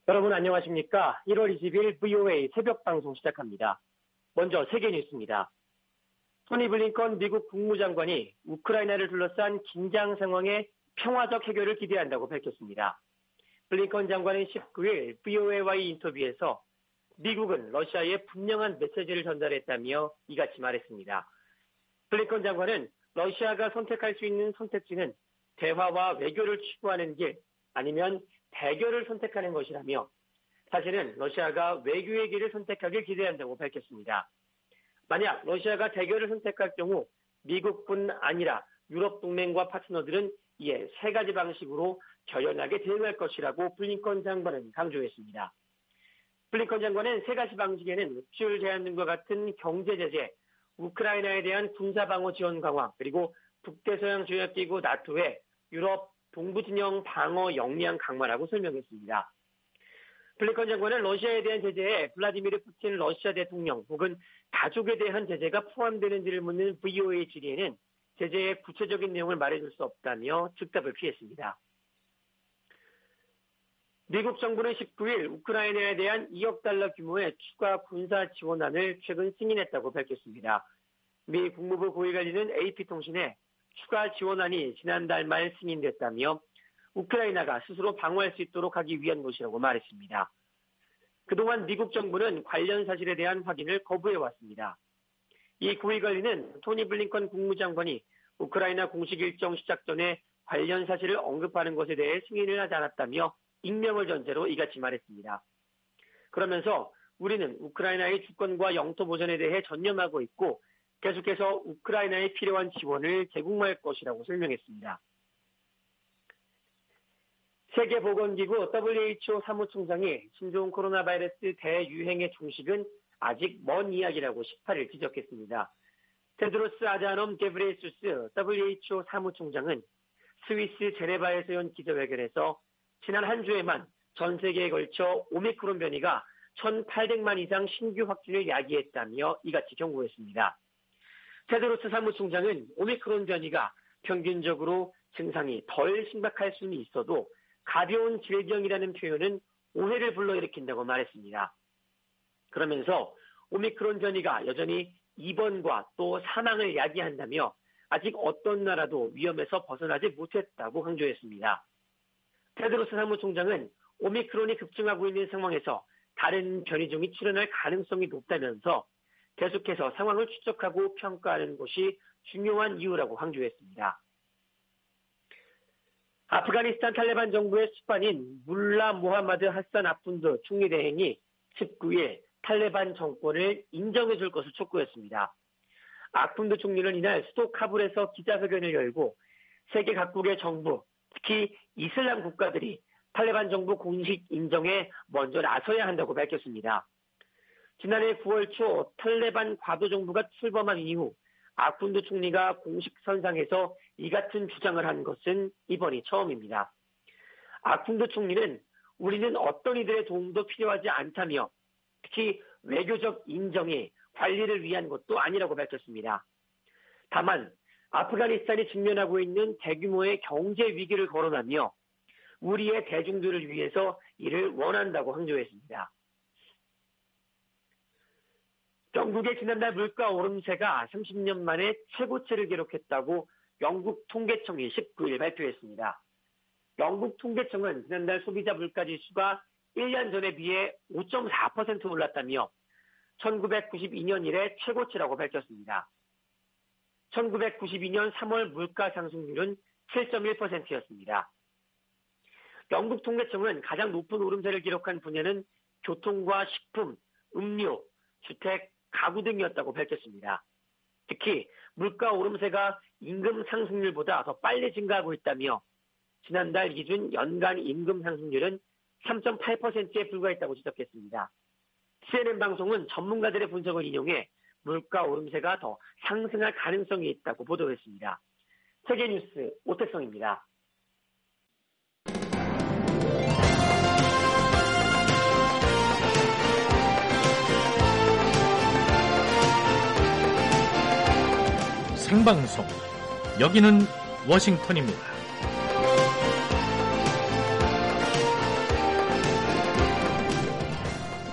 여러분 안녕하십니까? 1월 20일 VOA 새벽 방송 시작합니다. 먼저 세계 뉴스입니다. 토니 블링컨 미국 국무장관이 우크라이나를 둘러싼 긴장 상황의 평화적 해결을 기대한다고 밝혔습니다. 블링컨 장관은 19일 VOA와의 인터뷰에서 미국은 러시아에 분명한 메시지를 전달했다며 이같이 말했습니다. 블링컨 장관은 러시아가 선택할 수 있는 선택지는 대화와 외교를 추구하는 길 아니면 대결을 선택하는 것이라며 자신은 러시아가 외교의 길을 선택하길 기대한다고 밝혔습니다. 만약 러시아가 대결을 선택할 경우 미국뿐 아니라 유럽 동맹과 파트너들은 이에 세 가지 방식으로 결연하게 대응할 것이라고 블링컨 장관은 강조했습니다. 블링컨 장관은 세 가지 방식에는 수출 제한 등과 같은 경제 제재, 우크라이나에 대한 군사 방어 지원 강화, 그리고 북대서양 조약기구 나토의 유럽 동부 진영 방어 역량 강화라고 설명했습니다. 블링컨 장관은 러시아에 대한 제재에 블라디미르 푸틴 러시아 대통령 혹은 가족에 대한 제재가 포함되는지를 묻는 VOA 질의에는 제재의 구체적인 내용을 말해줄 수 없다며 즉답을 피했습니다. 미국 정부는 19일 우크라이나에 대한 2억 달러 규모의 추가 군사 지원안을 최근 승인했다고 밝혔습니다. 미 국무부 고위관리는 AP통신에 추가 지원안이 지난달 말 승인됐다며 우크라이나가 스스로 방어할 수 있도록 하기 위한 것이라고 말했습니다. 그동안 미국 정부는 관련 사실에 대한 확인을 거부해왔습니다. 이 고위관리는 토니 블링컨 국무장관이 우크라이나 공식 일정 시작 전에 관련 사실을 언급하는 것에 대해 승인을 하지 않았다며 익명을 전제로 이같이 말했습니다. 그러면서 우리는 우크라이나의 주권과 영토 보전에 대해 전념하고 있고 계속해서 우크라이나에 필요한 지원을 제공할 것이라고 설명했습니다. 세계보건기구 WHO 사무총장이 신종 코로나 바이러스 대유행의 종식은 아직 먼 이야기라고 18일 지적했습니다. 테드로스 아자놈 게브리에수스 WHO 사무총장은 스위스 제네바에서 연 기자회견에서 지난 한 주에만 전 세계에 걸쳐 오미크론 변이가 1,800만 이상 신규 확진을 야기했다며 이같이 경고했습니다. 테드로스 사무총장은 오미크론 변이가 평균적으로 증상이 덜 심각할 수는 있어도 가벼운 질병이라는 표현은 오해를 불러일으킨다고 말했습니다. 그러면서 오미크론 변이가 여전히 입원과 또 사망을 야기한다며 아직 어떤 나라도 위험에서 벗어나지 못했다고 강조했습니다. 테드로스 사무총장은 오미크론이 급증하고 있는 상황에서 다른 변이종이 출현할 가능성이 높다면서 계속해서 상황을 추적하고 평가하는 것이 중요한 이유라고 강조했습니다. 아프가니스탄 탈레반 정부의 수반인 물라 모하마드 하산 아푼드 총리 대행이 19일 탈레반 정권을 인정해 줄 것을 촉구했습니다. 아푼드 총리는 이날 수도 카불에서 기자회견을 열고 세계 각국의 정부, 특히 이슬람 국가들이 탈레반 정부 공식 인정에 먼저 나서야 한다고 밝혔습니다. 지난해 9월 초 탈레반 과도정부가 출범한 이후 아푼드 총리가 공식 선상에서 이 같은 주장을 한 것은 이번이 처음입니다. 아푼드 총리는 우리는 어떤 이들의 도움도 필요하지 않다며 특히 외교적 인정이 관리를 위한 것도 아니라고 밝혔습니다. 다만 아프가니스탄이 직면하고 있는 대규모의 경제 위기를 거론하며 우리의 대중들을 위해서 이를 원한다고 강조했습니다. 영국의 지난달 물가 오름세가 30년 만에 최고치를 기록했다고 영국 통계청이 19일 발표했습니다. 영국 통계청은 지난달 소비자 물가지수가 1년 전에 비해 5.4% 올랐다며 1992년 이래 최고치라고 밝혔습니다. 1992년 3월 물가 상승률은 7.1%였습니다. 영국 통계청은 가장 높은 오름세를 기록한 분야는 교통과 식품, 음료, 주택, 가구 등이었다고 밝혔습니다. 특히 물가 오름세가 임금 상승률보다 더 빨리 증가하고 있다며 지난달 기준 연간 임금 상승률은 3.8%에 불과했다고 지적했습니다. CNN 방송은 전문가들의 분석을 인용해 물가 오름세가 더 상승할 가능성이 있다고 보도했습니다. 세계뉴스 오태성입니다. 생방송 여기는 워싱턴입니다.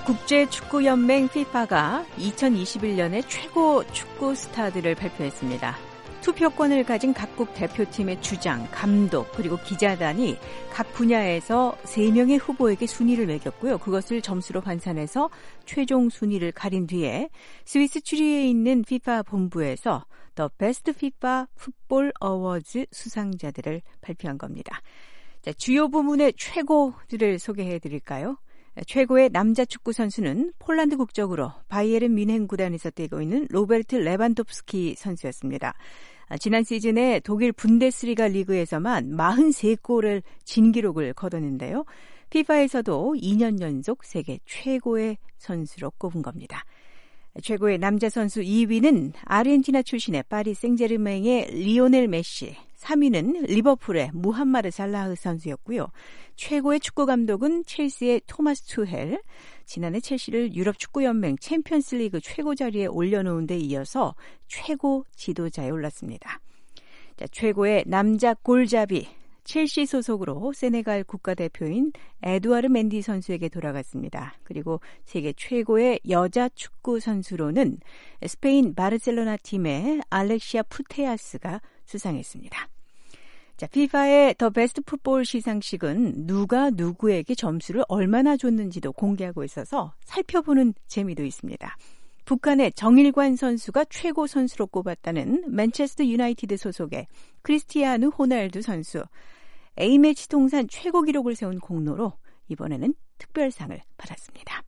국제축구연맹 FIFA가 2021년의 최고 축구 스타들을 발표했습니다. 투표권을 가진 각국 대표팀의 주장, 감독, 그리고 기자단이 각 분야에서 3명의 후보에게 순위를 매겼고요. 그것을 점수로 환산해서 최종 순위를 가린 뒤에 스위스 추리히에 있는 FIFA 본부에서 The Best FIFA Football Awards 수상자들을 발표한 겁니다. 자, 주요 부문의 최고들을 소개해드릴까요? 최고의 남자 축구 선수는 폴란드 국적으로 바이에른 뮌헨 구단에서 뛰고 있는 로베르트 레반도프스키 선수였습니다. 지난 시즌에 독일 분데스리가 리그에서만 43골을 진기록을 거뒀는데요. FIFA에서도 2년 연속 세계 최고의 선수로 꼽은 겁니다. 최고의 남자 선수 2위는 아르헨티나 출신의 파리 생제르맹의 리오넬 메시, 3위는 리버풀의 무함마드 살라흐 선수였고요. 최고의 축구 감독은 첼시의 토마스 투헬, 지난해 첼시를 유럽축구연맹 챔피언스리그 최고 자리에 올려놓은 데 이어서 최고 지도자에 올랐습니다. 자, 최고의 남자 골잡이, 첼시 소속으로 세네갈 국가대표인 에두아르 멘디 선수에게 돌아갔습니다. 그리고 세계 최고의 여자 축구 선수로는 스페인 바르셀로나 팀의 알렉시아 푸테아스가 수상했습니다. 자, FIFA의 더 베스트 풋볼 시상식은 누가 누구에게 점수를 얼마나 줬는지도 공개하고 있어서 살펴보는 재미도 있습니다. 북한의 정일관 선수가 최고 선수로 꼽았다는 맨체스터 유나이티드 소속의 크리스티아누 호날두 선수. A매치 통산 최고 기록을 세운 공로로 이번에는 특별상을 받았습니다.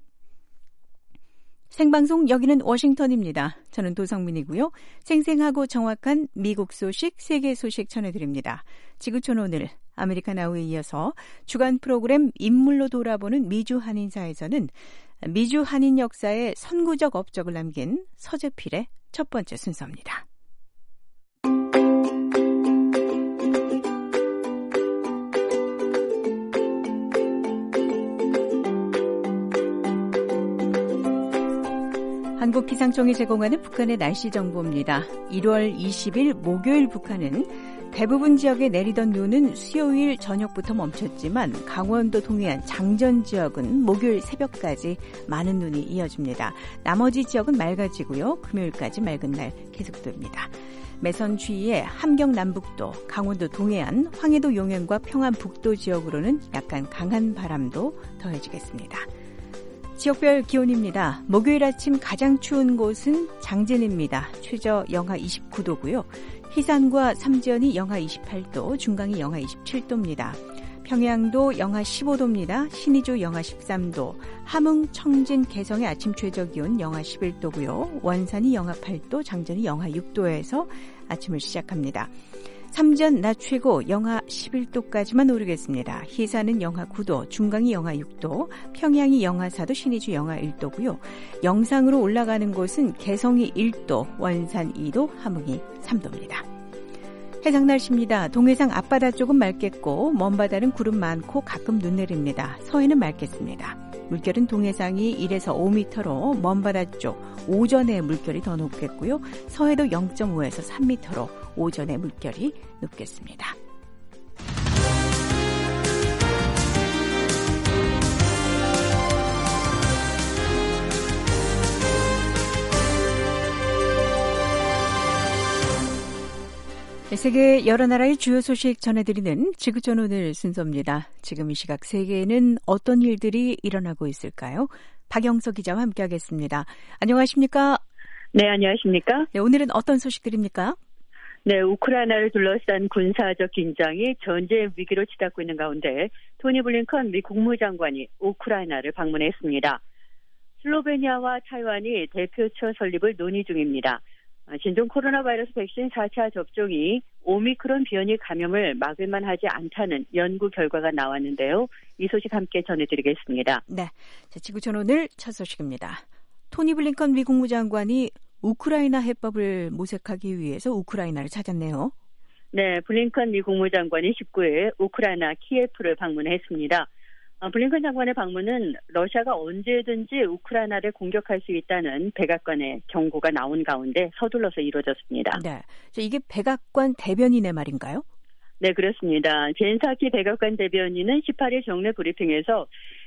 생방송 여기는 워싱턴입니다. 저는 도성민이고요. 생생하고 정확한 미국 소식, 세계 소식 전해드립니다. 지구촌 오늘 아메리카 나우에 이어서 주간 프로그램 인물로 돌아보는 미주 한인사에서는 미주 한인 역사의 선구적 업적을 남긴 서재필의 첫 번째 순서입니다. 한국기상청이 제공하는 북한의 날씨 정보입니다. 1월 20일 목요일 북한은 대부분 지역에 내리던 눈은 수요일 저녁부터 멈췄지만 강원도 동해안 장전 지역은 목요일 새벽까지 많은 눈이 이어집니다. 나머지 지역은 맑아지고요. 금요일까지 맑은 날 계속됩니다. 매선 주위의 함경 남북도, 강원도 동해안, 황해도 용현과 평안 북도 지역으로는 약간 강한 바람도 더해지겠습니다. 지역별 기온입니다. 목요일 아침 가장 추운 곳은 장진입니다. 최저 영하 29도고요. 희산과 삼지연이 영하 28도, 중강이 영하 27도입니다. 평양도 영하 15도입니다. 신의주 영하 13도, 함흥, 청진, 개성의 아침 최저 기온 영하 11도고요. 원산이 영하 8도, 장전이 영하 6도에서 아침을 시작합니다. 삼전 낮 최고 영하 11도까지만 오르겠습니다. 희산은 영하 9도, 중강이 영하 6도, 평양이 영하 4도, 신의주 영하 1도고요. 영상으로 올라가는 곳은 개성이 1도, 원산 2도, 함흥이 3도입니다. 해상 날씨입니다. 동해상 앞바다 쪽은 맑겠고 먼바다는 구름 많고 가끔 눈 내립니다. 서해는 맑겠습니다. 물결은 동해상이 1에서 5m로 먼바다 쪽 오전에 물결이 더 높겠고요. 서해도 0.5에서 3m로 오전에 물결이 높겠습니다. 세계 여러 나라의 주요 소식 전해드리는 지구촌 오늘 순서입니다. 지금 이 시각 세계에는 어떤 일들이 일어나고 있을까요? 박영서 기자와 함께하겠습니다. 안녕하십니까? 네, 안녕하십니까? 네, 오늘은 어떤 소식들입니까? 네, 우크라이나를 둘러싼 군사적 긴장이 전쟁 위기로 치닫고 있는 가운데 토니 블링컨 미 국무장관이 우크라이나를 방문했습니다. 슬로베니아와 타이완이 대표처 설립을 논의 중입니다. 신종 코로나 바이러스 백신 4차 접종이 오미크론 변이 감염을 막을 만하지 않다는 연구 결과가 나왔는데요. 이 소식 함께 전해드리겠습니다. 네, 자, 지구촌 오늘 첫 소식입니다. 토니 블링컨 미 국무장관이 우크라이나 해법을 모색하기 위해서 우크라이나를 찾았네요. 네, 블링컨 미 국무장관이 19일 우크라이나 키예프를 방문했습니다. 블링컨 장관의 방문은 러시아가 언제든지 우크라이나를 공격할 수 있다는 백악관의 경고가 나온 가운데 서둘러서 이루어졌습니다. 네, 이게 백악관 대변인의 말인가요? 네, 그렇습니다. 젠사키 백악관 대변인은 18일 정례 브리핑에서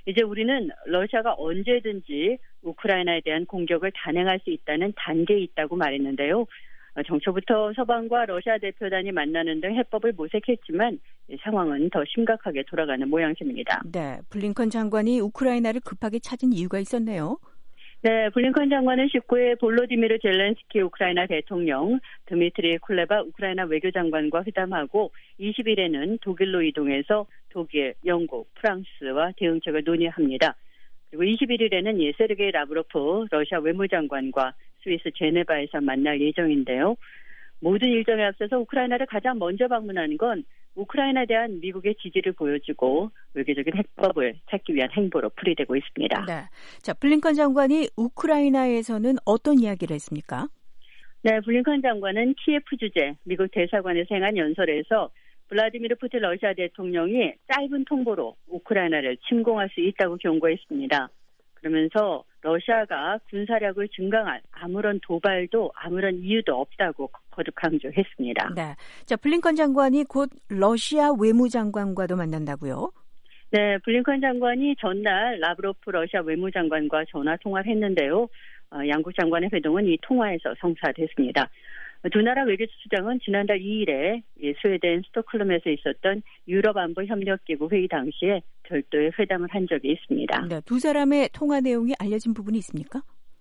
이제 우리는 러시아가 언제든지 우크라이나에 대한 공격을 단행할 수 있다는 단계에 있다고 말했는데요. 정초부터 서방과 러시아 대표단이 만나는 등 해법을 모색했지만 상황은 더 심각하게 돌아가는 모양새입니다. 네, 블링컨 장관이 우크라이나를 급하게 찾은 이유가 있었네요. 네, 블링컨 장관은 19일 볼로디미르 젤렌스키 우크라이나 대통령, 드미트리 쿨레바 우크라이나 외교장관과 회담하고 20일에는 독일로 이동해서 독일, 영국, 프랑스와 대응책을 논의합니다. 그리고 21일에는 세르게이 라브로프 러시아 외무장관과 스위스 제네바에서 만날 예정인데요. 모든 일정에 앞서서 우크라이나를 가장 먼저 방문하는 건 우크라이나에 대한 미국의 지지를 보여주고 외교적인 해법을 찾기 위한 행보로 풀이되고 있습니다. 네, 자 블링컨 장관이 우크라이나에서는 어떤 이야기를 했습니까? 네, 블링컨 장관은 키예프 주재 미국 대사관에서 행한 연설에서 블라디미르 푸틴 러시아 대통령이 짧은 통보로 우크라이나를 침공할 수 있다고 경고했습니다. 그러면서 러시아가 군사력을 증강할 아무런 도발도 아무런 이유도 없다고 거듭 강조했습니다. 네, 자 블링컨 장관이 곧 러시아 외무장관과도 만난다고요? 네, 블링컨 장관이 전날 라브로프 러시아 외무장관과 전화 통화를 했는데요. 양국 장관의 회동은 이 통화에서 성사됐습니다. 두 나라 외교수장은 지난달 2일에 스웨덴 스톡홀름에서 있었던 유럽안보협력기구 회의 당시에 별도의 회담을 한 적이 있습니다. 네, 두 사람의 통화 내용이 알려진 부분이 있습니까?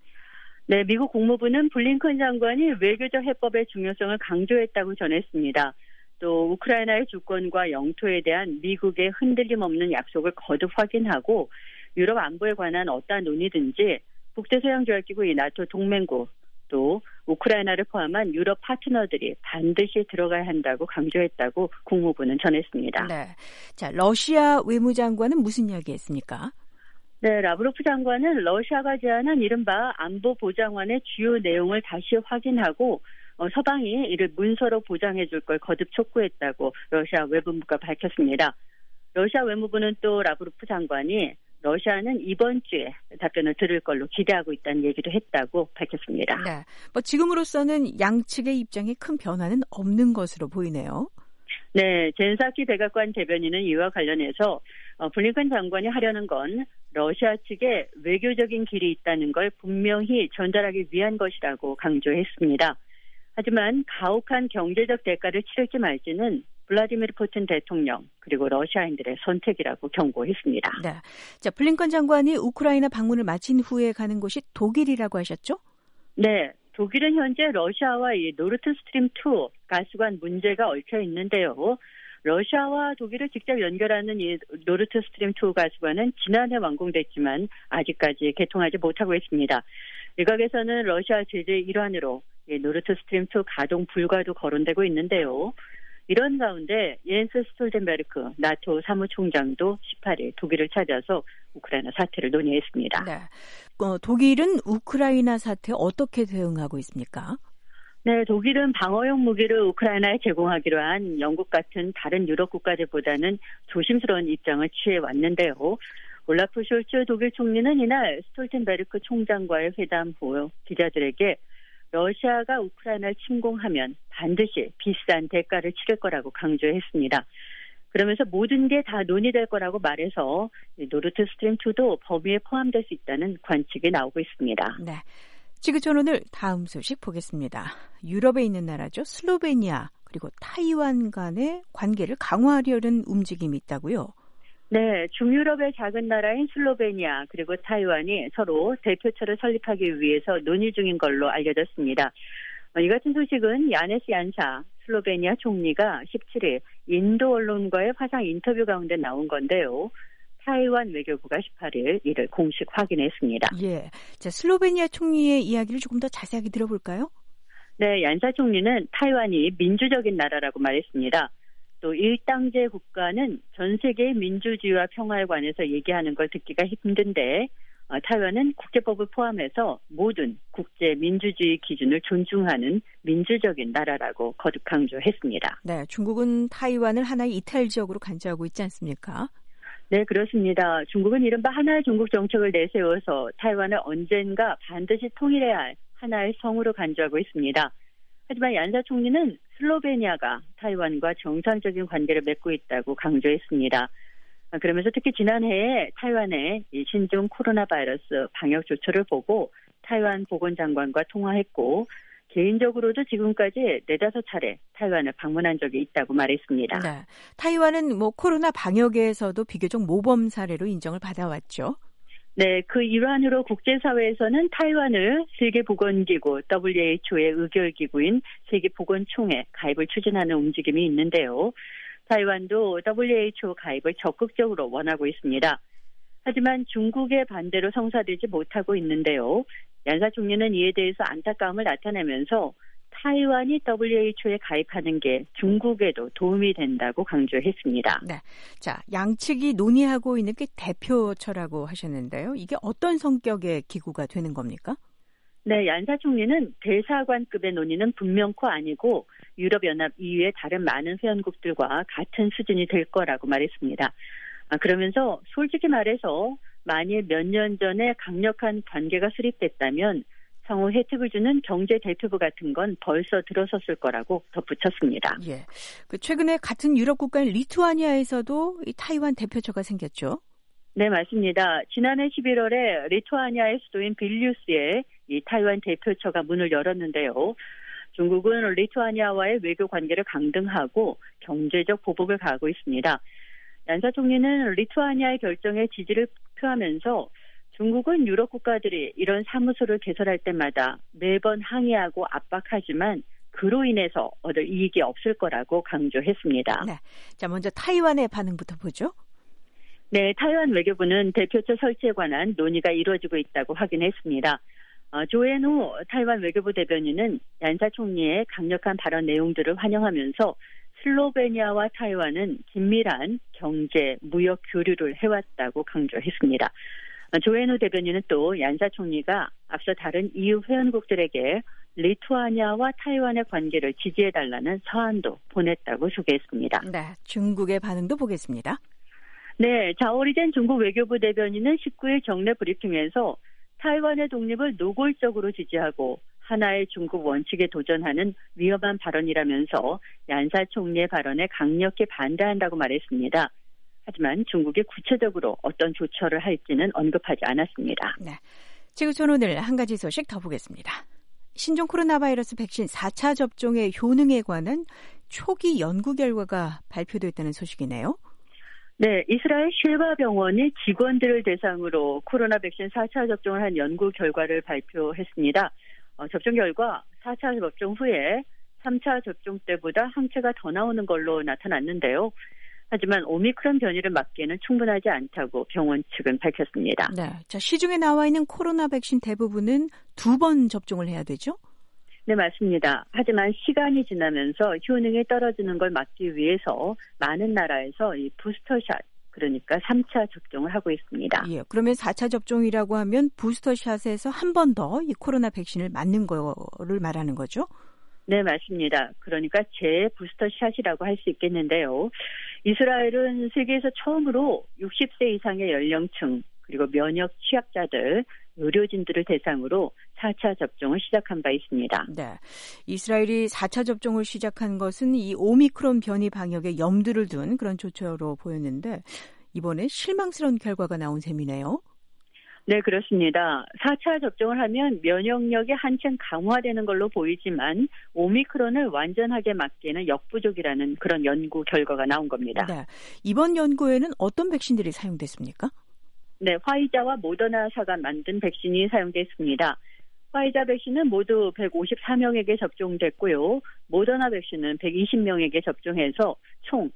네, 미국 국무부는 블링컨 장관이 외교적 해법의 중요성을 강조했다고 전했습니다. 또 우크라이나의 주권과 영토에 대한 미국의 흔들림 없는 약속을 거듭 확인하고 유럽 안보에 관한 어떠한 논의든지 북대서양조약기구 나토 동맹국 또 우크라이나를 포함한 유럽 파트너들이 반드시 들어가야 한다고 강조했다고 국무부는 전했습니다. 네, 자 러시아 외무장관은 무슨 이야기했습니까? 네, 라브로프 장관은 러시아가 제안한 이른바 안보보장안의 주요 내용을 다시 확인하고 서방이 이를 문서로 보장해 줄 걸 거듭 촉구했다고 러시아 외무부가 밝혔습니다. 러시아 외무부는 또 라브로프 장관이 러시아는 이번 주에 답변을 들을 걸로 기대하고 있다는 얘기도 했다고 밝혔습니다. 네, 지금으로서는 양측의 입장에 큰 변화는 없는 것으로 보이네요. 네, 젠사키 백악관 대변인은 이와 관련해서 블링컨 장관이 하려는 건 러시아 측에 외교적인 길이 있다는 걸 분명히 전달하기 위한 것이라고 강조했습니다. 하지만 가혹한 경제적 대가를 치를지 말지는 블라디미르 푸틴 대통령 그리고 러시아인들의 선택이라고 경고했습니다. 네, 자 블링컨 장관이 우크라이나 방문을 마친 후에 가는 곳이 독일이라고 하셨죠? 네, 독일은 현재 러시아와 이 노르트스트림 2 가스관 문제가 얽혀 있는데요. 러시아와 독일을 직접 연결하는 이 노르트스트림 2 가스관은 지난해 완공됐지만 아직까지 개통하지 못하고 있습니다. 일각에서는 러시아 제재의 일환으로 노르트스트림 2 가동 불가도 거론되고 있는데요. 이런 가운데 옌스 스톨텐베르크 나토 사무총장도 18일 독일을 찾아서 우크라이나 사태를 논의했습니다. 네, 독일은 우크라이나 사태에 어떻게 대응하고 있습니까? 네, 독일은 방어용 무기를 우크라이나에 제공하기로 한 영국 같은 다른 유럽 국가들보다는 조심스러운 입장을 취해왔는데요. 올라프 숄츠 독일 총리는 이날 스톨텐베르크 총장과의 회담 후 기자들에게 러시아가 우크라이나를 침공하면 반드시 비싼 대가를 치를 거라고 강조했습니다. 그러면서 모든 게 다 논의될 거라고 말해서 노르트스트림 2도 범위에 포함될 수 있다는 관측이 나오고 있습니다. 네, 지구촌 오늘 다음 소식 보겠습니다. 유럽에 있는 나라죠. 슬로베니아 그리고 타이완 간의 관계를 강화하려는 움직임이 있다고요? 네, 중유럽의 작은 나라인 슬로베니아 그리고 타이완이 서로 대표처를 설립하기 위해서 논의 중인 걸로 알려졌습니다. 이 같은 소식은 야네스 얀샤 슬로베니아 총리가 17일 인도 언론과의 화상 인터뷰 가운데 나온 건데요. 타이완 외교부가 18일 이를 공식 확인했습니다. 예, 자 슬로베니아 총리의 이야기를 조금 더 자세하게 들어볼까요? 네, 얀샤 총리는 타이완이 민주적인 나라라고 말했습니다. 또 일당제 국가는 전 세계의 민주주의와 평화에 관해서 얘기하는 걸 듣기가 힘든데 타이완은 국제법을 포함해서 모든 국제 민주주의 기준을 존중하는 민주적인 나라라고 거듭 강조했습니다. 네, 중국은 타이완을 하나의 이탈 지역으로 간주하고 있지 않습니까? 네, 그렇습니다. 중국은 이른바 하나의 중국 정책을 내세워서 타이완을 언젠가 반드시 통일해야 할 하나의 성으로 간주하고 있습니다. 하지만 얀샤 총리는 슬로베니아가 타이완과 정상적인 관계를 맺고 있다고 강조했습니다. 그러면서 특히 지난해에 타이완의 이 신종 코로나 바이러스 방역 조처를 보고 타이완 보건장관과 통화했고 개인적으로도 지금까지 4-5차례 타이완을 방문한 적이 있다고 말했습니다. 네. 타이완은 코로나 방역에서도 비교적 모범 사례로 인정을 받아왔죠. 네, 그 일환으로 국제사회에서는 타이완을 세계보건기구 WHO의 의결기구인 세계보건총회 가입을 추진하는 움직임이 있는데요. 타이완도 WHO 가입을 적극적으로 원하고 있습니다. 하지만 중국의 반대로 성사되지 못하고 있는데요. 얀사 총리는 이에 대해서 안타까움을 나타내면서 타이완이 WHO에 가입하는 게 중국에도 도움이 된다고 강조했습니다. 네, 자 양측이 논의하고 있는 게 대표처라고 하셨는데요. 이게 어떤 성격의 기구가 되는 겁니까? 네, 얀사 총리는 대사관급의 논의는 분명코 아니고 유럽연합 EU의 다른 많은 회원국들과 같은 수준이 될 거라고 말했습니다. 그러면서 솔직히 말해서 만일 몇 년 전에 강력한 관계가 수립됐다면 상호 혜택을 주는 경제 대표부 같은 건 벌써 들어섰을 거라고 덧붙였습니다. 예, 최근에 같은 유럽 국가인 리투아니아에서도 이 타이완 대표처가 생겼죠? 네, 맞습니다. 지난해 11월에 리투아니아의 수도인 빌뉴스에 이 타이완 대표처가 문을 열었는데요. 중국은 리투아니아와의 외교 관계를 강등하고 경제적 보복을 가하고 있습니다. 얀사 총리는 리투아니아의 결정에 지지를 표하면서 중국은 유럽 국가들이 이런 사무소를 개설할 때마다 매번 항의하고 압박하지만 그로 인해서 얻을 이익이 없을 거라고 강조했습니다. 네, 자 먼저 타이완의 반응부터 보죠. 네, 타이완 외교부는 대표처 설치에 관한 논의가 이루어지고 있다고 확인했습니다. 조앤호 타이완 외교부 대변인은 얀사 총리의 강력한 발언 내용들을 환영하면서 슬로베니아와 타이완은 긴밀한 경제, 무역 교류를 해왔다고 강조했습니다. 조앤호 대변인은 또 얀사 총리가 앞서 다른 EU 회원국들에게 리투아니아와 타이완의 관계를 지지해달라는 서한도 보냈다고 소개했습니다. 네, 중국의 반응도 보겠습니다. 네, 자오리젠 중국 외교부 대변인은 19일 정례 브리핑에서 타이완의 독립을 노골적으로 지지하고 하나의 중국 원칙에 도전하는 위험한 발언이라면서 얀사 총리의 발언에 강력히 반대한다고 말했습니다. 하지만 중국이 구체적으로 어떤 조처를 할지는 언급하지 않았습니다. 네, 지구촌 오늘 한 가지 소식 더 보겠습니다. 신종 코로나 바이러스 백신 4차 접종의 효능에 관한 초기 연구 결과가 발표됐다는 소식이네요. 네, 이스라엘 쉐바 병원이 직원들을 대상으로 코로나 백신 4차 접종을 한 연구 결과를 발표했습니다. 접종 결과 4차 접종 후에 3차 접종 때보다 항체가 더 나오는 걸로 나타났는데요. 하지만 오미크론 변이를 막기에는 충분하지 않다고 병원 측은 밝혔습니다. 네, 자 시중에 나와 있는 코로나 백신 대부분은 2번 접종을 해야 되죠? 네, 맞습니다. 하지만 시간이 지나면서 효능이 떨어지는 걸 막기 위해서 많은 나라에서 이 부스터샷, 그러니까 3차 접종을 하고 있습니다. 예, 그러면 4차 접종이라고 하면 부스터샷에서 한 번 더 이 코로나 백신을 맞는 거를 말하는 거죠? 네, 맞습니다. 그러니까 재부스터샷이라고 할 수 있겠는데요. 이스라엘은 세계에서 처음으로 60세 이상의 연령층, 그리고 면역 취약자들, 의료진들을 대상으로 4차 접종을 시작한 바 있습니다. 네, 이스라엘이 4차 접종을 시작한 것은 이 오미크론 변이 방역에 염두를 둔 그런 조처로 보였는데 이번에 실망스러운 결과가 나온 셈이네요. 네, 그렇습니다. 4차 접종을 하면 면역력이 한층 강화되는 걸로 보이지만 오미크론을 완전하게 막기에는 역부족이라는 그런 연구 결과가 나온 겁니다. 네, 이번 연구에는 어떤 백신들이 사용됐습니까? 네, 화이자와 모더나사가 만든 백신이 사용됐습니다. 화이자 백신은 모두 154명에게 접종됐고요. 모더나 백신은 120명에게 접종해서 총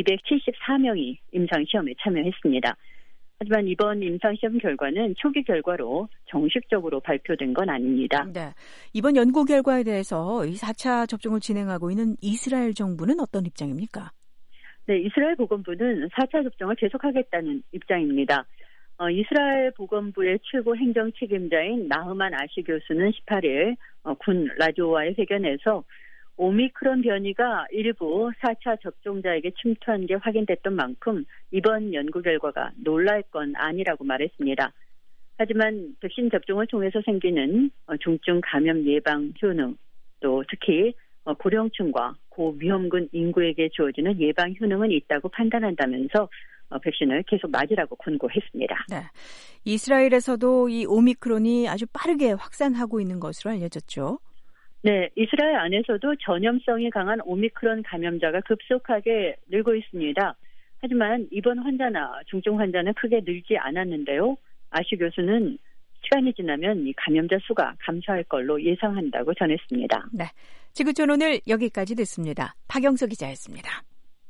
274명이 임상시험에 참여했습니다. 하지만 이번 임상시험 결과는 초기 결과로 정식적으로 발표된 건 아닙니다. 네, 이번 연구 결과에 대해서 이 4차 접종을 진행하고 있는 이스라엘 정부는 어떤 입장입니까? 네, 이스라엘 보건부는 4차 접종을 계속하겠다는 입장입니다. 이스라엘 보건부의 최고 행정 책임자인 나흐만 아시 교수는 18일 군 라디오와의 회견에서 오미크론 변이가 일부 4차 접종자에게 침투한 게 확인됐던 만큼 이번 연구 결과가 놀랄 건 아니라고 말했습니다. 하지만 백신 접종을 통해서 생기는 중증 감염 예방 효능, 또 특히 고령층과 고위험군 인구에게 주어지는 예방 효능은 있다고 판단한다면서 백신을 계속 맞으라고 권고했습니다. 네. 이스라엘에서도 이 오미크론이 아주 빠르게 확산하고 있는 것으로 알려졌죠. 네, 이스라엘 안에서도 전염성이 강한 오미크론 감염자가 급속하게 늘고 있습니다. 하지만 입원 환자나 중증 환자는 크게 늘지 않았는데요. 아시 교수는 시간이 지나면 이 감염자 수가 감소할 걸로 예상한다고 전했습니다. 네, 지구촌 오늘 여기까지 됐습니다. 박영서 기자였습니다.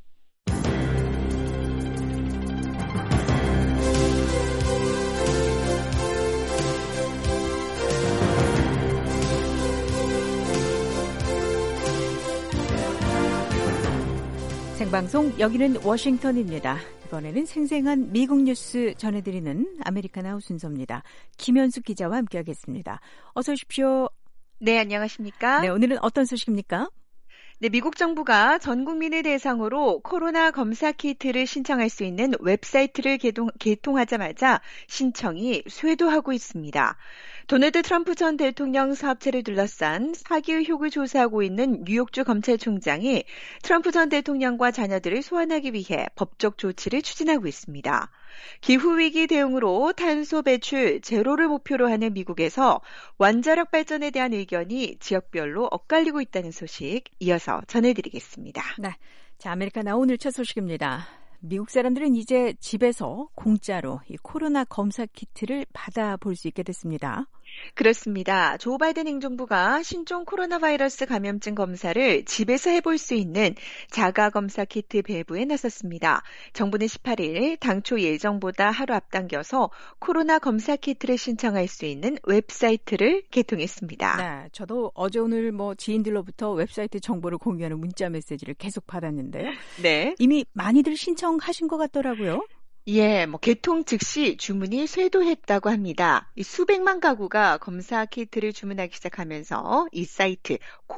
생방송 여기는 워싱턴입니다. 이번에는 생생한 미국 뉴스 전해드리는 아메리카나우 순서입니다. 김현숙 기자와 함께하겠습니다. 어서 오십시오. 네, 안녕하십니까? 네, 오늘은 어떤 소식입니까? 네, 미국 정부가 전 국민을 대상으로 코로나 검사 키트를 신청할 수 있는 웹사이트를 개통하자마자 신청이 쇄도하고 있습니다. 도널드 트럼프 전 대통령 사업체를 둘러싼 사기 의혹을 조사하고 있는 뉴욕주 검찰총장이 트럼프 전 대통령과 자녀들을 소환하기 위해 법적 조치를 추진하고 있습니다. 기후위기 대응으로 탄소 배출 제로를 목표로 하는 미국에서 원자력 발전에 대한 의견이 지역별로 엇갈리고 있다는 소식 이어서 전해드리겠습니다. 네, 자, 아메리카나우 오늘 첫 소식입니다. 미국 사람들은 이제 집에서 공짜로 이 코로나 검사 키트를 받아볼 수 있게 됐습니다. 그렇습니다. 조 바이든 행정부가 신종 코로나 바이러스 감염증 검사를 집에서 해볼 수 있는 자가검사 키트 배부에 나섰습니다. 정부는 18일 당초 예정보다 하루 앞당겨서 코로나 검사 키트를 신청할 수 있는 웹사이트를 개통했습니다. 네, 저도 어제 오늘 지인들로부터 웹사이트 정보를 공유하는 문자 메시지를 계속 받았는데요. 네. 이미 많이들 신청하신 것 같더라고요. 예, 개통 즉시 주문이 쇄도했다고 합니다. 이 수백만 가구가 검사 키트를 주문하기 시작하면서 이 사이트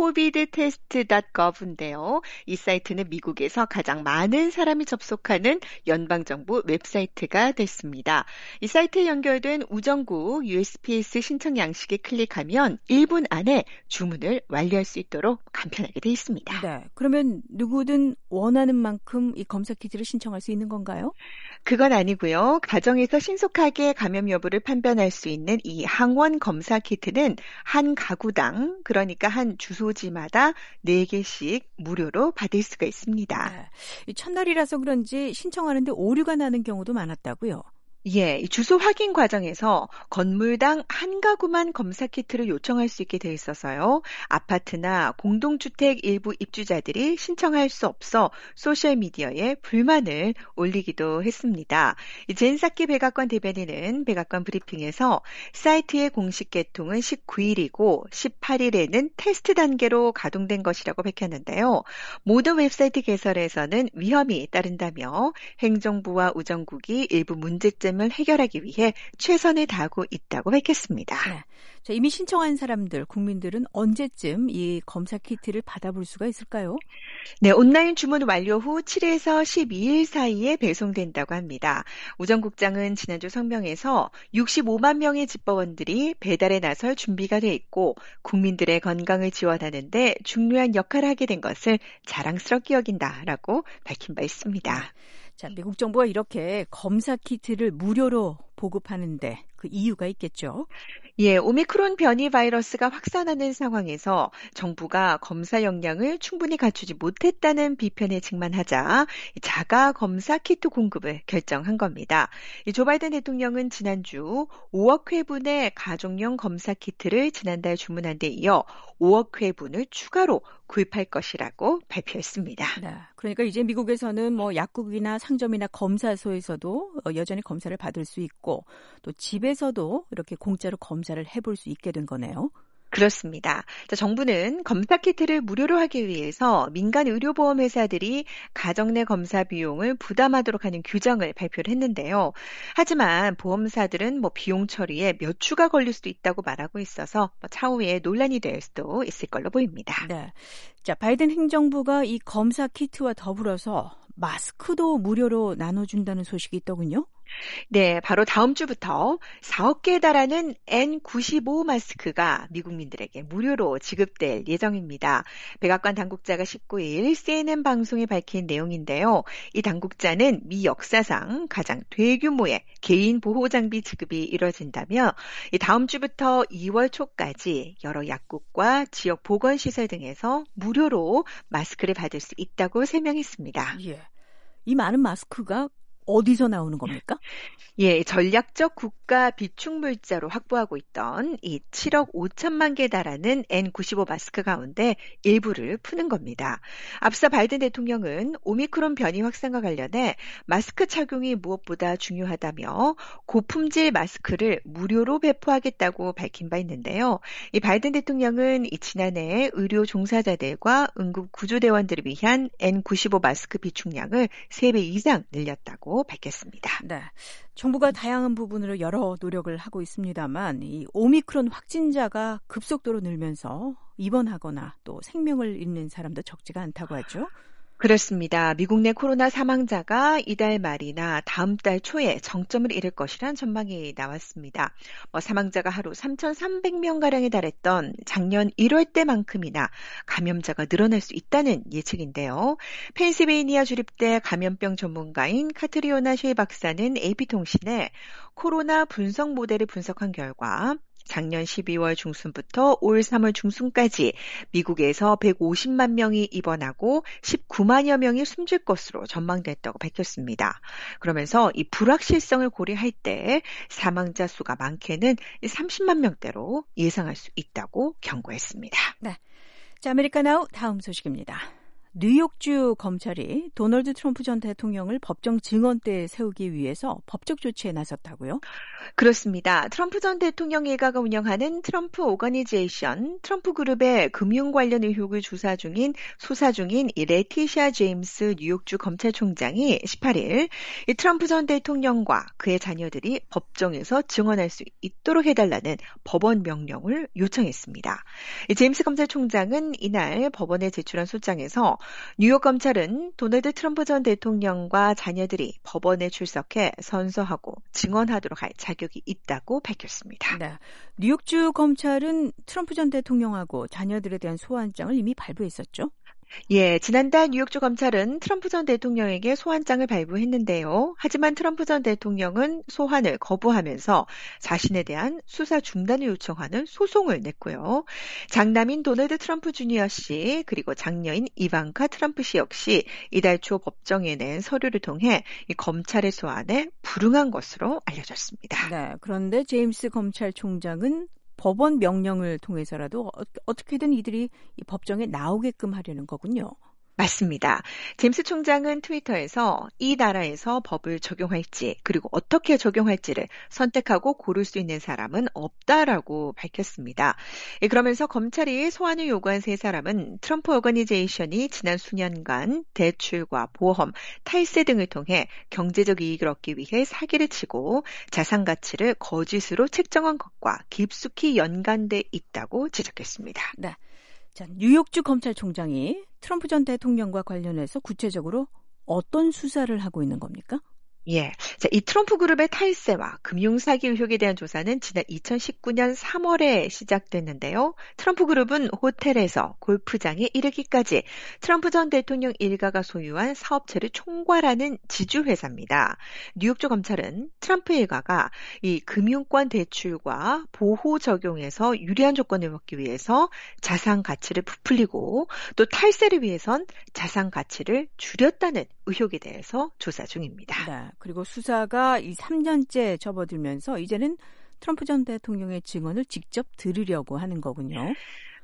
covidtest.gov인데요. 이 사이트는 미국에서 가장 많은 사람이 접속하는 연방정부 웹사이트가 됐습니다. 이 사이트에 연결된 우정국 USPS 신청 양식에 클릭하면 1분 안에 주문을 완료할 수 있도록 간편하게 되어 있습니다. 네, 그러면 누구든 원하는 만큼 이 검사 키트를 신청할 수 있는 건가요? 그건 아니고요. 가정에서 신속하게 감염 여부를 판별할 수 있는 이 항원 검사 키트는 한 가구당, 그러니까 한 주소지마다 4개씩 무료로 받을 수가 있습니다. 네, 이 첫날이라서 그런지 신청하는데 오류가 나는 경우도 많았다고요? 예, 이 주소 확인 과정에서 건물당 한 가구만 검사 키트를 요청할 수 있게 돼 있어서요. 아파트나 공동주택 일부 입주자들이 신청할 수 없어 소셜미디어에 불만을 올리기도 했습니다. 젠사키 백악관 대변인은 백악관 브리핑에서 사이트의 공식 개통은 19일이고 18일에는 테스트 단계로 가동된 것이라고 밝혔는데요. 모든 웹사이트 개설에서는 위험이 따른다며 행정부와 우정국이 일부 문제점을 해결하기 위해 최선을 다하고 있다고 밝혔습니다. 네. 자, 이미 신청한 사람들, 국민들은 언제쯤 이 검사 키트를 받아볼 수가 있을까요? 네, 온라인 주문 완료 후 7에서 12일 사이에 배송된다고 합니다. 우정국장은 지난주 성명에서 65만 명의 집법원들이 배달에 나설 준비가 돼 있고 국민들의 건강을 지원하는 데 중요한 역할을 하게 된 것을 자랑스럽게 여긴다라고 밝힌 바 있습니다. 자, 미국 정부가 이렇게 검사 키트를 무료로 보급하는데 그 이유가 있겠죠? 예, 오미크론 변이 바이러스가 확산하는 상황에서 정부가 검사 역량을 충분히 갖추지 못했다는 비판에 직면하자 자가 검사 키트 공급을 결정한 겁니다. 조 바이든 대통령은 지난주 5억 회분의 가족용 검사 키트를 지난달 주문한 데 이어 5억 회분을 추가로 구입할 것이라고 발표했습니다. 네, 그러니까 이제 미국에서는 약국이나 상점이나 검사소에서도 여전히 검사를 받을 수 있고 또 집에서도 이렇게 공짜로 검사를 해볼 수 있게 된 거네요. 그렇습니다. 정부는 검사 키트를 무료로 하기 위해서 민간 의료보험 회사들이 가정 내 검사 비용을 부담하도록 하는 규정을 발표를 했는데요. 하지만 보험사들은 비용 처리에 몇 주가 걸릴 수도 있다고 말하고 있어서 차후에 논란이 될 수도 있을 걸로 보입니다. 네. 자, 바이든 행정부가 이 검사 키트와 더불어서 마스크도 무료로 나눠준다는 소식이 있더군요. 네, 바로 다음 주부터 4억 개에 달하는 N95 마스크가 미국민들에게 무료로 지급될 예정입니다. 백악관 당국자가 19일 CNN 방송에 밝힌 내용인데요. 이 당국자는 미 역사상 가장 대규모의 개인 보호 장비 지급이 이뤄진다며 이 다음 주부터 2월 초까지 여러 약국과 지역 보건시설 등에서 무료로 마스크를 받을 수 있다고 설명했습니다. 예. 이 많은 마스크가 어디서 나오는 겁니까? 예, 전략적 국가 비축 물자로 확보하고 있던 이 7억 5천만 개 달하는 N95 마스크 가운데 일부를 푸는 겁니다. 앞서 바이든 대통령은 오미크론 변이 확산과 관련해 마스크 착용이 무엇보다 중요하다며 고품질 마스크를 무료로 배포하겠다고 밝힌 바 있는데요. 이 바이든 대통령은 지난해 의료 종사자들과 응급 구조대원들을 위한 N95 마스크 비축량을 3배 이상 늘렸다고 밝혔습니다. 네. 정부가 다양한 부분으로 여러 노력을 하고 있습니다만 이 오미크론 확진자가 급속도로 늘면서 입원하거나 또 생명을 잃는 사람도 적지가 않다고 하죠. 그렇습니다. 미국 내 코로나 사망자가 이달 말이나 다음 달 초에 정점을 이룰 것이란 전망이 나왔습니다. 사망자가 하루 3,300명가량에 달했던 작년 1월 때만큼이나 감염자가 늘어날 수 있다는 예측인데요. 펜실베이니아 주립대 감염병 전문가인 카트리오나 쉐이 박사는 AP통신에 코로나 분석 모델을 분석한 결과 작년 12월 중순부터 올 3월 중순까지 미국에서 150만 명이 입원하고 19만여 명이 숨질 것으로 전망됐다고 밝혔습니다. 그러면서 이 불확실성을 고려할 때 사망자 수가 많게는 30만 명대로 예상할 수 있다고 경고했습니다. 네, 자, 아메리카나우 다음 소식입니다. 뉴욕주 검찰이 도널드 트럼프 전 대통령을 법정 증언대에 세우기 위해서 법적 조치에 나섰다고요? 그렇습니다. 트럼프 전 대통령 일가가 운영하는 트럼프 오거니제이션, 트럼프 그룹의 금융 관련 의혹을 수사 중인 이 레티샤 제임스 뉴욕주 검찰총장이 18일 이 트럼프 전 대통령과 그의 자녀들이 법정에서 증언할 수 있도록 해달라는 법원 명령을 요청했습니다. 제임스 검찰총장은 이날 법원에 제출한 소장에서 뉴욕 검찰은 도널드 트럼프 전 대통령과 자녀들이 법원에 출석해 선서하고 증언하도록 할 자격이 있다고 밝혔습니다. 네, 뉴욕주 검찰은 트럼프 전 대통령하고 자녀들에 대한 소환장을 이미 발부했었죠? 예, 지난달 뉴욕주 검찰은 트럼프 전 대통령에게 소환장을 발부했는데요. 하지만 트럼프 전 대통령은 소환을 거부하면서 자신에 대한 수사 중단을 요청하는 소송을 냈고요. 장남인 도널드 트럼프 주니어 씨 그리고 장녀인 이방카 트럼프 씨 역시 이달 초 법정에 낸 서류를 통해 이 검찰의 소환에 불응한 것으로 알려졌습니다. 네, 그런데 제임스 검찰총장은 법원 명령을 통해서라도 어떻게든 이들이 이 법정에 나오게끔 하려는 거군요. 맞습니다. 제임스 총장은 트위터에서 이 나라에서 법을 적용할지 그리고 어떻게 적용할지를 선택하고 고를 수 있는 사람은 없다라고 밝혔습니다. 그러면서 검찰이 소환을 요구한 세 사람은 트럼프 오거니제이션이 지난 수년간 대출과 보험, 탈세 등을 통해 경제적 이익을 얻기 위해 사기를 치고 자산 가치를 거짓으로 책정한 것과 깊숙이 연관돼 있다고 지적했습니다. 네. 자, 뉴욕주 검찰총장이 트럼프 전 대통령과 관련해서 구체적으로 어떤 수사를 하고 있는 겁니까? 예. 자, 이 트럼프 그룹의 탈세와 금융사기 의혹에 대한 조사는 지난 2019년 3월에 시작됐는데요. 트럼프 그룹은 호텔에서 골프장에 이르기까지 트럼프 전 대통령 일가가 소유한 사업체를 총괄하는 지주회사입니다. 뉴욕주 검찰은 트럼프 일가가 이 금융권 대출과 보호 적용에서 유리한 조건을 얻기 위해서 자산 가치를 부풀리고 또 탈세를 위해선 자산 가치를 줄였다는 의혹에 대해서 조사 중입니다. 네. 그리고 수사가 이 3년째 접어들면서 이제는 트럼프 전 대통령의 증언을 직접 들으려고 하는 거군요.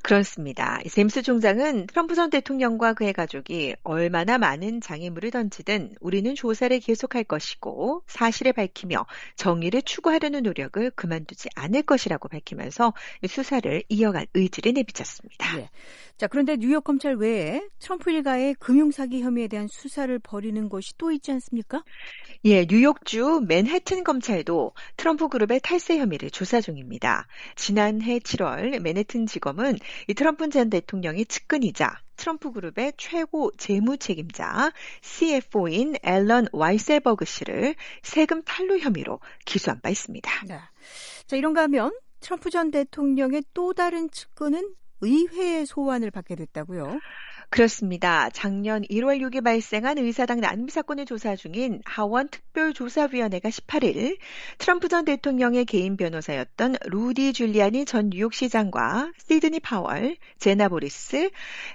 그렇습니다. 제임스 총장은 트럼프 전 대통령과 그의 가족이 얼마나 많은 장애물을 던지든 우리는 조사를 계속할 것이고 사실을 밝히며 정의를 추구하려는 노력을 그만두지 않을 것이라고 밝히면서 수사를 이어갈 의지를 내비쳤습니다. 예. 자, 그런데 뉴욕 검찰 외에 트럼프 일가의 금융사기 혐의에 대한 수사를 벌이는 것이 또 있지 않습니까? 예, 뉴욕주 맨해튼 검찰도 트럼프 그룹의 탈세 혐의를 조사 중입니다. 지난해 7월 맨해튼 지검은 이 트럼프 전 대통령의 측근이자 트럼프 그룹의 최고 재무 책임자 CFO인 앨런 와이셀버그 씨를 세금 탈루 혐의로 기소한 바 있습니다. 네. 자, 이런가 하면 트럼프 전 대통령의 또 다른 측근은 의회의 소환을 받게 됐다고요? 그렇습니다. 작년 1월 6일 발생한 의사당 난미 사건을 조사 중인 하원 특별조사위원회가 18일 트럼프 전 대통령의 개인 변호사였던 루디 줄리아니 전 뉴욕시장과 시드니 파월, 제나 보리스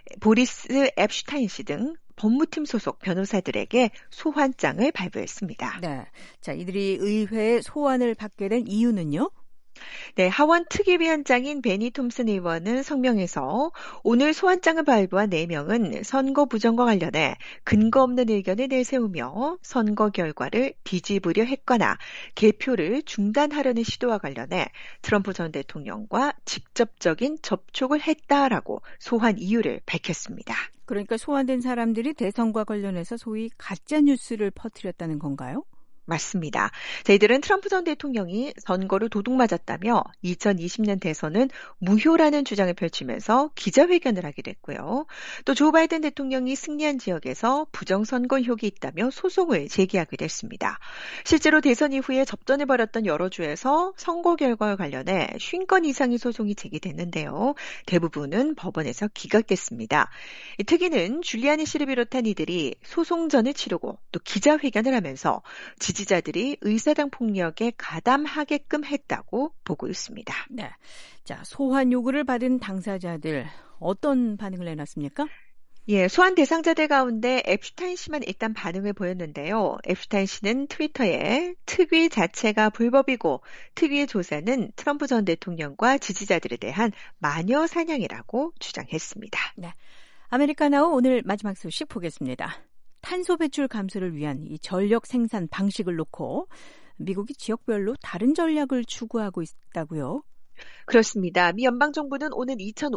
앱슈타인 씨 등 법무팀 소속 변호사들에게 소환장을 발부했습니다. 네. 자, 이들이 의회에 소환을 받게 된 이유는요? 네, 하원 특위위원장인 베니 톰슨 의원은 성명에서 오늘 소환장을 발부한 4명은 선거 부정과 관련해 근거 없는 의견을 내세우며 선거 결과를 뒤집으려 했거나 개표를 중단하려는 시도와 관련해 트럼프 전 대통령과 직접적인 접촉을 했다라고 소환 이유를 밝혔습니다. 그러니까 소환된 사람들이 대선과 관련해서 소위 가짜뉴스를 퍼뜨렸다는 건가요? 맞습니다. 저희들은 트럼프 전 대통령이 선거를 도둑맞았다며 2020년 대선은 무효라는 주장을 펼치면서 기자회견을 하게 됐고요. 또 조 바이든 대통령이 승리한 지역에서 부정선거 의혹이 있다며 소송을 제기하게 됐습니다. 실제로 대선 이후에 접전을 벌였던 여러 주에서 선거 결과와 관련해 50건 이상의 소송이 제기됐는데요. 대부분은 법원에서 기각됐습니다. 이 특위는 줄리아니 씨를 비롯한 이들이 소송전을 치르고 또 기자회견을 하면서 지지자들이 의사당 폭력에 가담하게끔 했다고 보고 있습니다. 네. 자, 소환 요구를 받은 당사자들 어떤 반응을 내놨습니까? 예, 소환 대상자들 가운데 앱슈타인 씨만 일단 반응을 보였는데요. 앱슈타인 씨는 트위터에 특위 자체가 불법이고 특위의 조사는 트럼프 전 대통령과 지지자들에 대한 마녀 사냥이라고 주장했습니다. 네. 아메리카나우 오늘 마지막 소식 보겠습니다. 탄소 배출 감소를 위한 이 전력 생산 방식을 놓고 미국이 지역별로 다른 전략을 추구하고 있다고요? 그렇습니다. 미 연방정부는 오는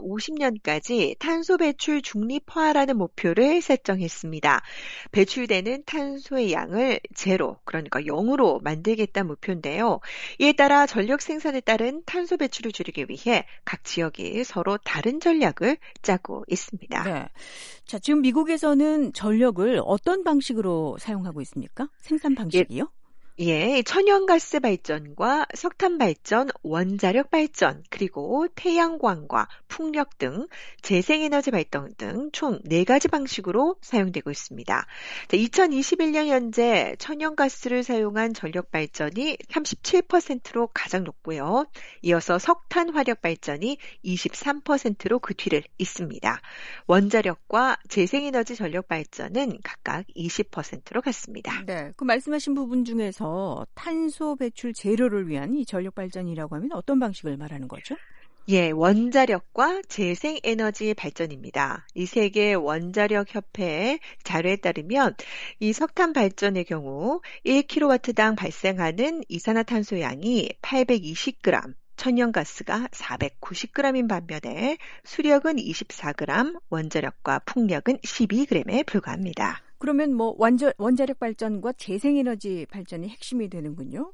2050년까지 탄소 배출 중립화라는 목표를 설정했습니다. 배출되는 탄소의 양을 제로, 그러니까 0으로 만들겠다는 목표인데요. 이에 따라 전력 생산에 따른 탄소 배출을 줄이기 위해 각 지역이 서로 다른 전략을 짜고 있습니다. 네. 자, 지금 미국에서는 전력을 어떤 방식으로 사용하고 있습니까? 생산 방식이요? 예, 천연가스 발전과 석탄 발전, 원자력 발전, 그리고 태양광과 풍력 등 재생에너지 발전 등 총 4가지 방식으로 사용되고 있습니다. 2021년 현재 천연가스를 사용한 전력 발전이 37%로 가장 높고요. 이어서 석탄 화력 발전이 23%로 그 뒤를 잇습니다. 원자력과 재생에너지 전력 발전은 각각 20%로 갔습니다. 네, 그 말씀하신 부분 중에서 탄소 배출 제로를 위한 이 전력 발전이라고 하면 어떤 방식을 말하는 거죠? 예, 원자력과 재생에너지 발전입니다. 이 세계 원자력 협회의 자료에 따르면 이 석탄 발전의 경우 1kW당 발생하는 이산화탄소 양이 820g, 천연가스가 490g인 반면에 수력은 24g, 원자력과 풍력은 12g에 불과합니다. 그러면 뭐 원자력 발전과 재생에너지 발전이 핵심이 되는군요.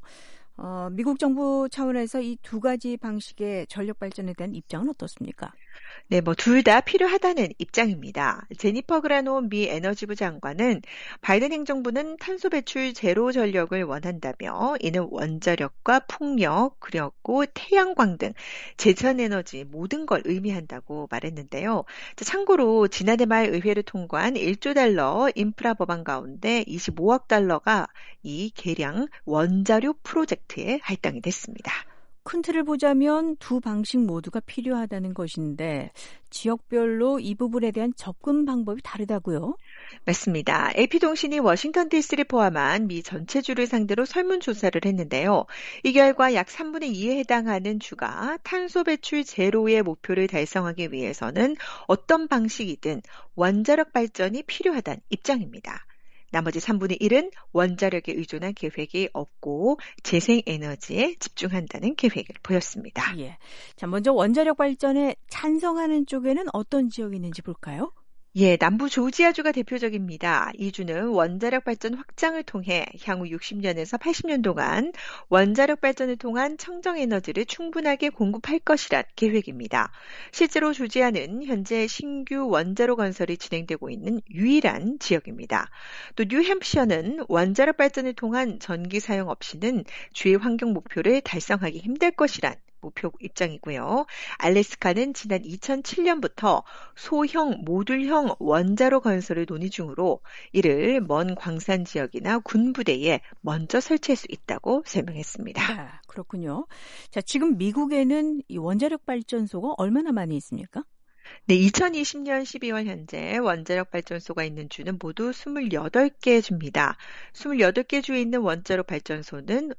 미국 정부 차원에서 이 2가지 방식의 전력 발전에 대한 입장은 어떻습니까? 네, 둘 다 필요하다는 입장입니다. 제니퍼 그라노 미 에너지부 장관은 바이든 행정부는 탄소 배출 제로 전력을 원한다며 이는 원자력과 풍력, 그리고 태양광 등 재생에너지 모든 걸 의미한다고 말했는데요. 참고로 지난해 말 의회를 통과한 1조 달러 인프라 법안 가운데 25억 달러가 이 개량 원자력 프로젝트에 할당이 됐습니다. 큰 틀을 보자면 2 방식 모두가 필요하다는 것인데 지역별로 이 부분에 대한 접근 방법이 다르다고요? 맞습니다. AP통신이 워싱턴 DC를 포함한 미 전체 주를 상대로 설문조사를 했는데요. 이 결과 약 3분의 2에 해당하는 주가 탄소 배출 제로의 목표를 달성하기 위해서는 어떤 방식이든 원자력 발전이 필요하다는 입장입니다. 나머지 3분의 1은 원자력에 의존한 계획이 없고 재생에너지에 집중한다는 계획을 보였습니다. 예. 자, 먼저 원자력 발전에 찬성하는 쪽에는 어떤 지역이 있는지 볼까요? 예, 남부 조지아주가 대표적입니다. 이 주는 원자력 발전 확장을 통해 향후 60년에서 80년 동안 원자력 발전을 통한 청정 에너지를 충분하게 공급할 것이란 계획입니다. 실제로 조지아는 현재 신규 원자로 건설이 진행되고 있는 유일한 지역입니다. 또 뉴햄프셔는 원자력 발전을 통한 전기 사용 없이는 주의 환경 목표를 달성하기 힘들 것이란 목표 입장이고요. 알래스카는 지난 2007년부터 소형 모듈형 원자로 건설을 논의 중으로 이를 먼 광산 지역이나 군부대에 먼저 설치할 수 있다고 설명했습니다. 네, 그렇군요. 자, 지금 미국에는 이 원자력 발전소가 얼마나 많이 있습니까? 네, 2020년 12월 현재 원자력 발전소가 있는 주는 모두 28개 주입니다. 28개 주에 있는 원자력 발전소는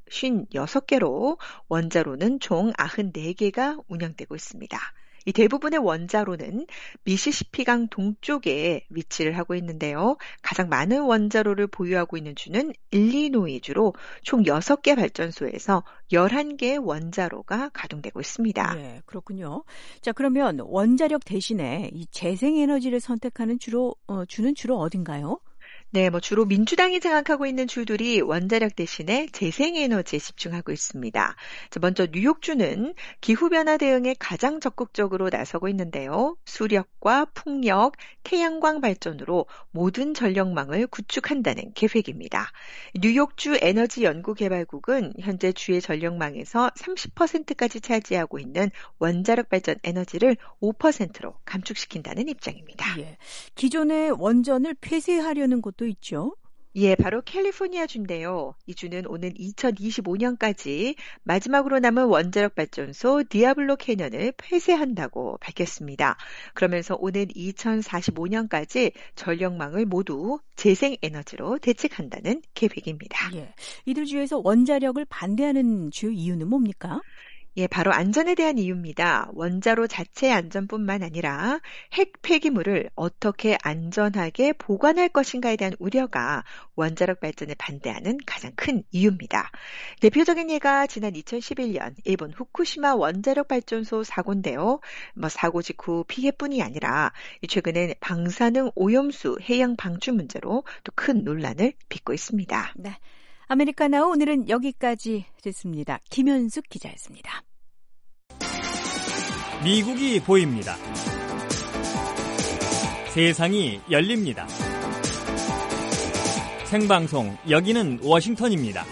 56개로 원자로는 총 94개가 운영되고 있습니다. 이 대부분의 원자로는 미시시피강 동쪽에 위치를 하고 있는데요. 가장 많은 원자로를 보유하고 있는 주는 일리노이주로 총 6개 발전소에서 11개의 원자로가 가동되고 있습니다. 네, 그렇군요. 자, 그러면 원자력 대신에 이 재생에너지를 선택하는 주는 주로 어딘가요? 네, 주로 민주당이 장악하고 있는 주들이 원자력 대신에 재생에너지에 집중하고 있습니다. 먼저 뉴욕주는 기후변화 대응에 가장 적극적으로 나서고 있는데요. 수력과 풍력, 태양광 발전으로 모든 전력망을 구축한다는 계획입니다. 뉴욕주 에너지연구개발국은 현재 주의 전력망에서 30%까지 차지하고 있는 원자력 발전 에너지를 5%로 감축시킨다는 입장입니다. 예, 기존의 원전을 폐쇄하려는 곳도 있죠. 예, 바로 캘리포니아 주인데요. 이 주는 오는 2025년까지 마지막으로 남은 원자력 발전소 디아블로 캐년을 폐쇄한다고 밝혔습니다. 그러면서 오는 2045년까지 전력망을 모두 재생에너지로 대체한다는 계획입니다. 예, 이들 주에서 원자력을 반대하는 주요 이유는 뭡니까? 예, 바로 안전에 대한 이유입니다. 원자로 자체의 안전뿐만 아니라 핵 폐기물을 어떻게 안전하게 보관할 것인가에 대한 우려가 원자력 발전을 반대하는 가장 큰 이유입니다. 대표적인 예가 지난 2011년 일본 후쿠시마 원자력 발전소 사고인데요. 사고 직후 피해뿐이 아니라 최근엔 방사능 오염수 해양 방출 문제로 또 큰 논란을 빚고 있습니다. 네. 아메리카나우 오늘은 여기까지 됐습니다. 김현숙 기자였습니다. 미국이 보입니다. 세상이 열립니다. 생방송 여기는 워싱턴입니다.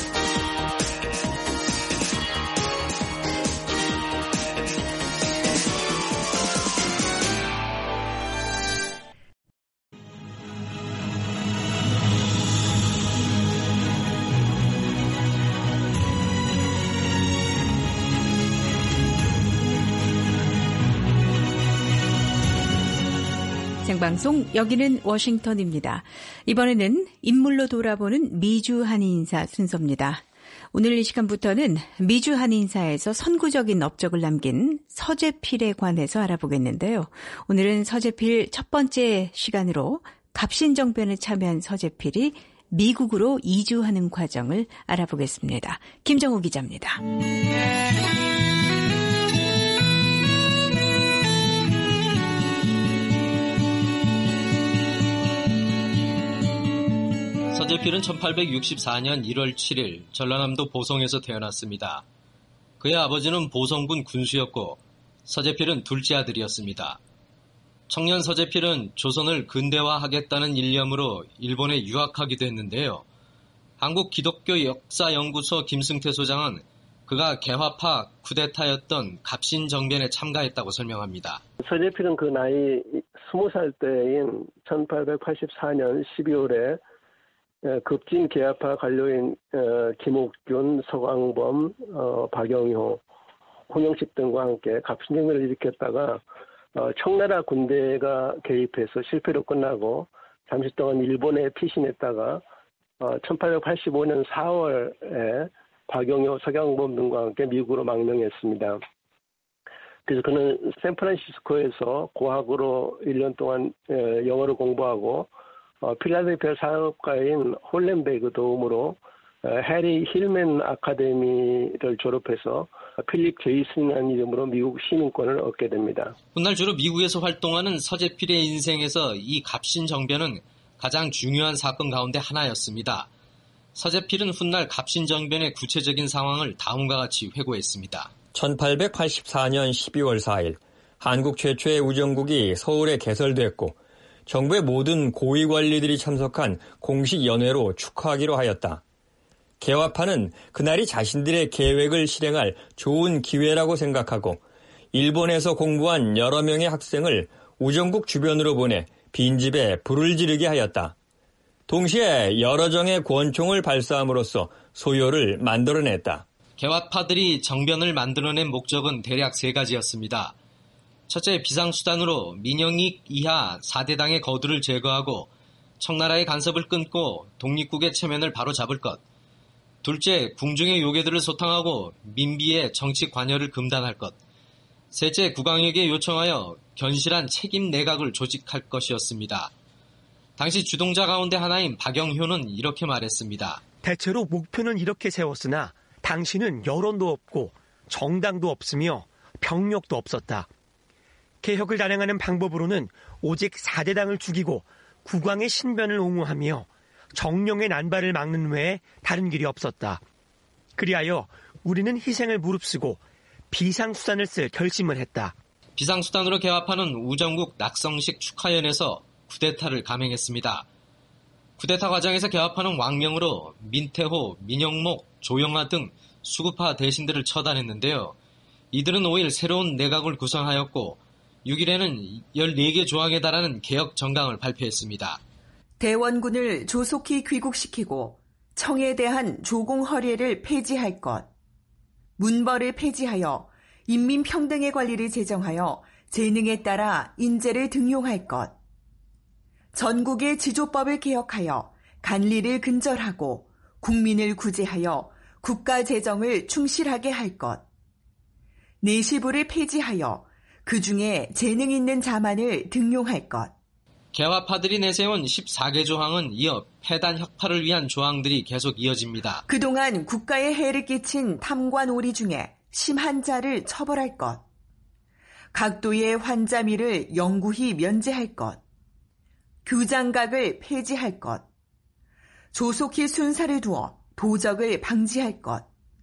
생방송 여기는 워싱턴입니다. 이번에는 인물로 돌아보는 미주 한인사 순서입니다. 오늘 이 시간부터는 미주 한인사에서 선구적인 업적을 남긴 서재필에 관해서 알아보겠는데요. 오늘은 서재필 첫 번째 시간으로 갑신정변에 참여한 서재필이 미국으로 이주하는 과정을 알아보겠습니다. 김정우 기자입니다. 서재필은 1864년 1월 7일 전라남도 보성에서 태어났습니다. 그의 아버지는 보성군 군수였고 서재필은 둘째 아들이었습니다. 청년 서재필은 조선을 근대화하겠다는 일념으로 일본에 유학하기도 했는데요. 한국기독교역사연구소 김승태 소장은 그가 개화파 쿠데타였던 갑신정변에 참가했다고 설명합니다. 서재필은 그 나이 20살 때인 1884년 12월에 급진 개화파 관료인 김옥균, 서광범, 박영효, 홍영식 등과 함께 갑신정변을 일으켰다가 청나라 군대가 개입해서 실패로 끝나고 잠시 동안 일본에 피신했다가 1885년 4월에 박영효, 서광범 등과 함께 미국으로 망명했습니다. 그래서 그는 샌프란시스코에서 고학으로 1년 동안 영어를 공부하고 필라델피아 사업가인 홀렌베그 도움으로 해리 힐맨 아카데미를 졸업해서 필립 제이슨이라는 이름으로 미국 시민권을 얻게 됩니다. 훗날 주로 미국에서 활동하는 서재필의 인생에서 이 갑신 정변은 가장 중요한 사건 가운데 하나였습니다. 서재필은 훗날 갑신 정변의 구체적인 상황을 다음과 같이 회고했습니다. 1884년 12월 4일 한국 최초의 우정국이 서울에 개설됐고 정부의 모든 고위 관리들이 참석한 공식 연회로 축하하기로 하였다. 개화파는 그날이 자신들의 계획을 실행할 좋은 기회라고 생각하고 일본에서 공부한 여러 명의 학생을 우정국 주변으로 보내 빈집에 불을 지르게 하였다. 동시에 여러 정의 권총을 발사함으로써 소요를 만들어냈다. 개화파들이 정변을 만들어낸 목적은 대략 세 가지였습니다. 첫째, 비상수단으로 민영익 이하 4대당의 거두를 제거하고 청나라의 간섭을 끊고 독립국의 체면을 바로잡을 것. 둘째, 궁중의 요괴들을 소탕하고 민비의 정치 관여를 금단할 것. 셋째, 국왕에게 요청하여 견실한 책임 내각을 조직할 것이었습니다. 당시 주동자 가운데 하나인 박영효는 이렇게 말했습니다. 대체로 목표는 이렇게 세웠으나 당시는 여론도 없고 정당도 없으며 병력도 없었다. 개혁을 단행하는 방법으로는 오직 4대당을 죽이고 국왕의 신변을 옹호하며 정령의 난발을 막는 외에 다른 길이 없었다. 그리하여 우리는 희생을 무릅쓰고 비상수단을 쓸 결심을 했다. 비상수단으로 개화파는 우정국 낙성식 축하연에서 쿠데타를 감행했습니다. 쿠데타 과정에서 개화파는 왕명으로 민태호, 민영목, 조영하 등 수구파 대신들을 처단했는데요. 이들은 5일 새로운 내각을 구성하였고 6일에는 14개 조항에 달하는 개혁 정강을 발표했습니다. 대원군을 조속히 귀국시키고 청에 대한 조공 허례를 폐지할 것, 문벌을 폐지하여 인민평등의 관리를 제정하여 재능에 따라 인재를 등용할 것, 전국의 지조법을 개혁하여 간리를 근절하고 국민을 구제하여 국가 재정을 충실하게 할 것, 내시부를 폐지하여 그 중에 재능 있는 자만을 등용할 것. 개화파들이 내세운 14개 조항은 이어 폐단 혁파를 위한 조항들이 계속 이어집니다. 그동안 국가에 해를 끼친 탐과 놀이 중에 심한 자를 처벌할 것, 각도의 환자미를 영구히 면제할 것, 규장각을 폐지할 것, 조속히 순사를 두어 도적을 방지할 것,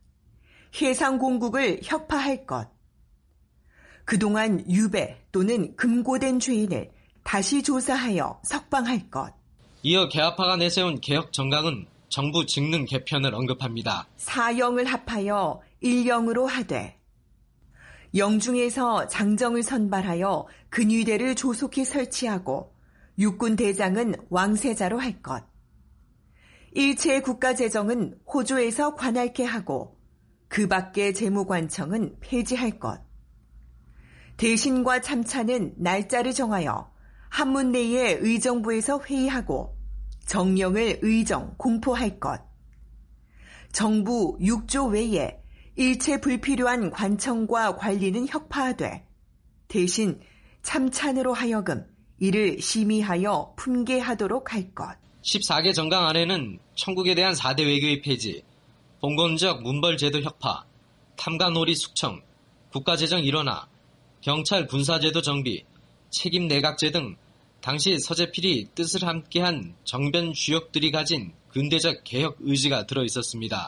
해상공국을 혁파할 것, 그동안 유배 또는 금고된 죄인을 다시 조사하여 석방할 것. 이어 개화파가 내세운 개혁 정강은 정부 직능 개편을 언급합니다. 사영을 합하여 일영으로 하되 영중에서 장정을 선발하여 근위대를 조속히 설치하고 육군 대장은 왕세자로 할 것. 일체 국가 재정은 호조에서 관할케 하고 그 밖의 재무관청은 폐지할 것. 대신과 참차는 날짜를 정하여 한문 내에 의정부에서 회의하고 정령을 의정 공포할 것. 정부 6조 외에 일체 불필요한 관청과 관리는 혁파하되 대신 참찬으로 하여금 이를 심의하여 품계하도록 할 것. 14개 정강 안에는 천국에 대한 4대 외교의 폐지, 봉건적 문벌제도 혁파, 탐관오리 숙청, 국가재정 일원화, 경찰 군사제도 정비, 책임 내각제 등 당시 서재필이 뜻을 함께한 정변 주역들이 가진 근대적 개혁 의지가 들어있었습니다.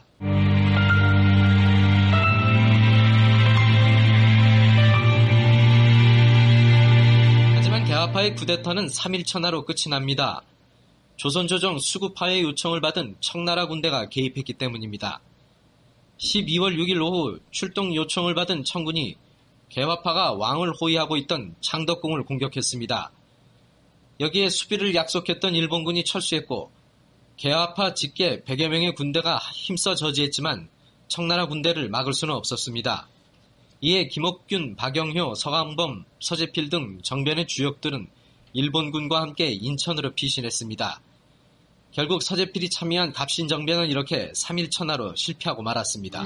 하지만 개화파의 쿠데타는 3일 천하로 끝이 납니다. 조선조정 수구파의 요청을 받은 청나라 군대가 개입했기 때문입니다. 12월 6일 오후 출동 요청을 받은 청군이 개화파가 왕을 호위하고 있던 창덕궁을 공격했습니다. 여기에 수비를 약속했던 일본군이 철수했고 개화파 직계 100여 명의 군대가 힘써 저지했지만 청나라 군대를 막을 수는 없었습니다. 이에 김옥균, 박영효, 서강범, 서재필 등 정변의 주역들은 일본군과 함께 인천으로 피신했습니다. 결국 서재필이 참여한 갑신정변은 이렇게 3일 천하로 실패하고 말았습니다.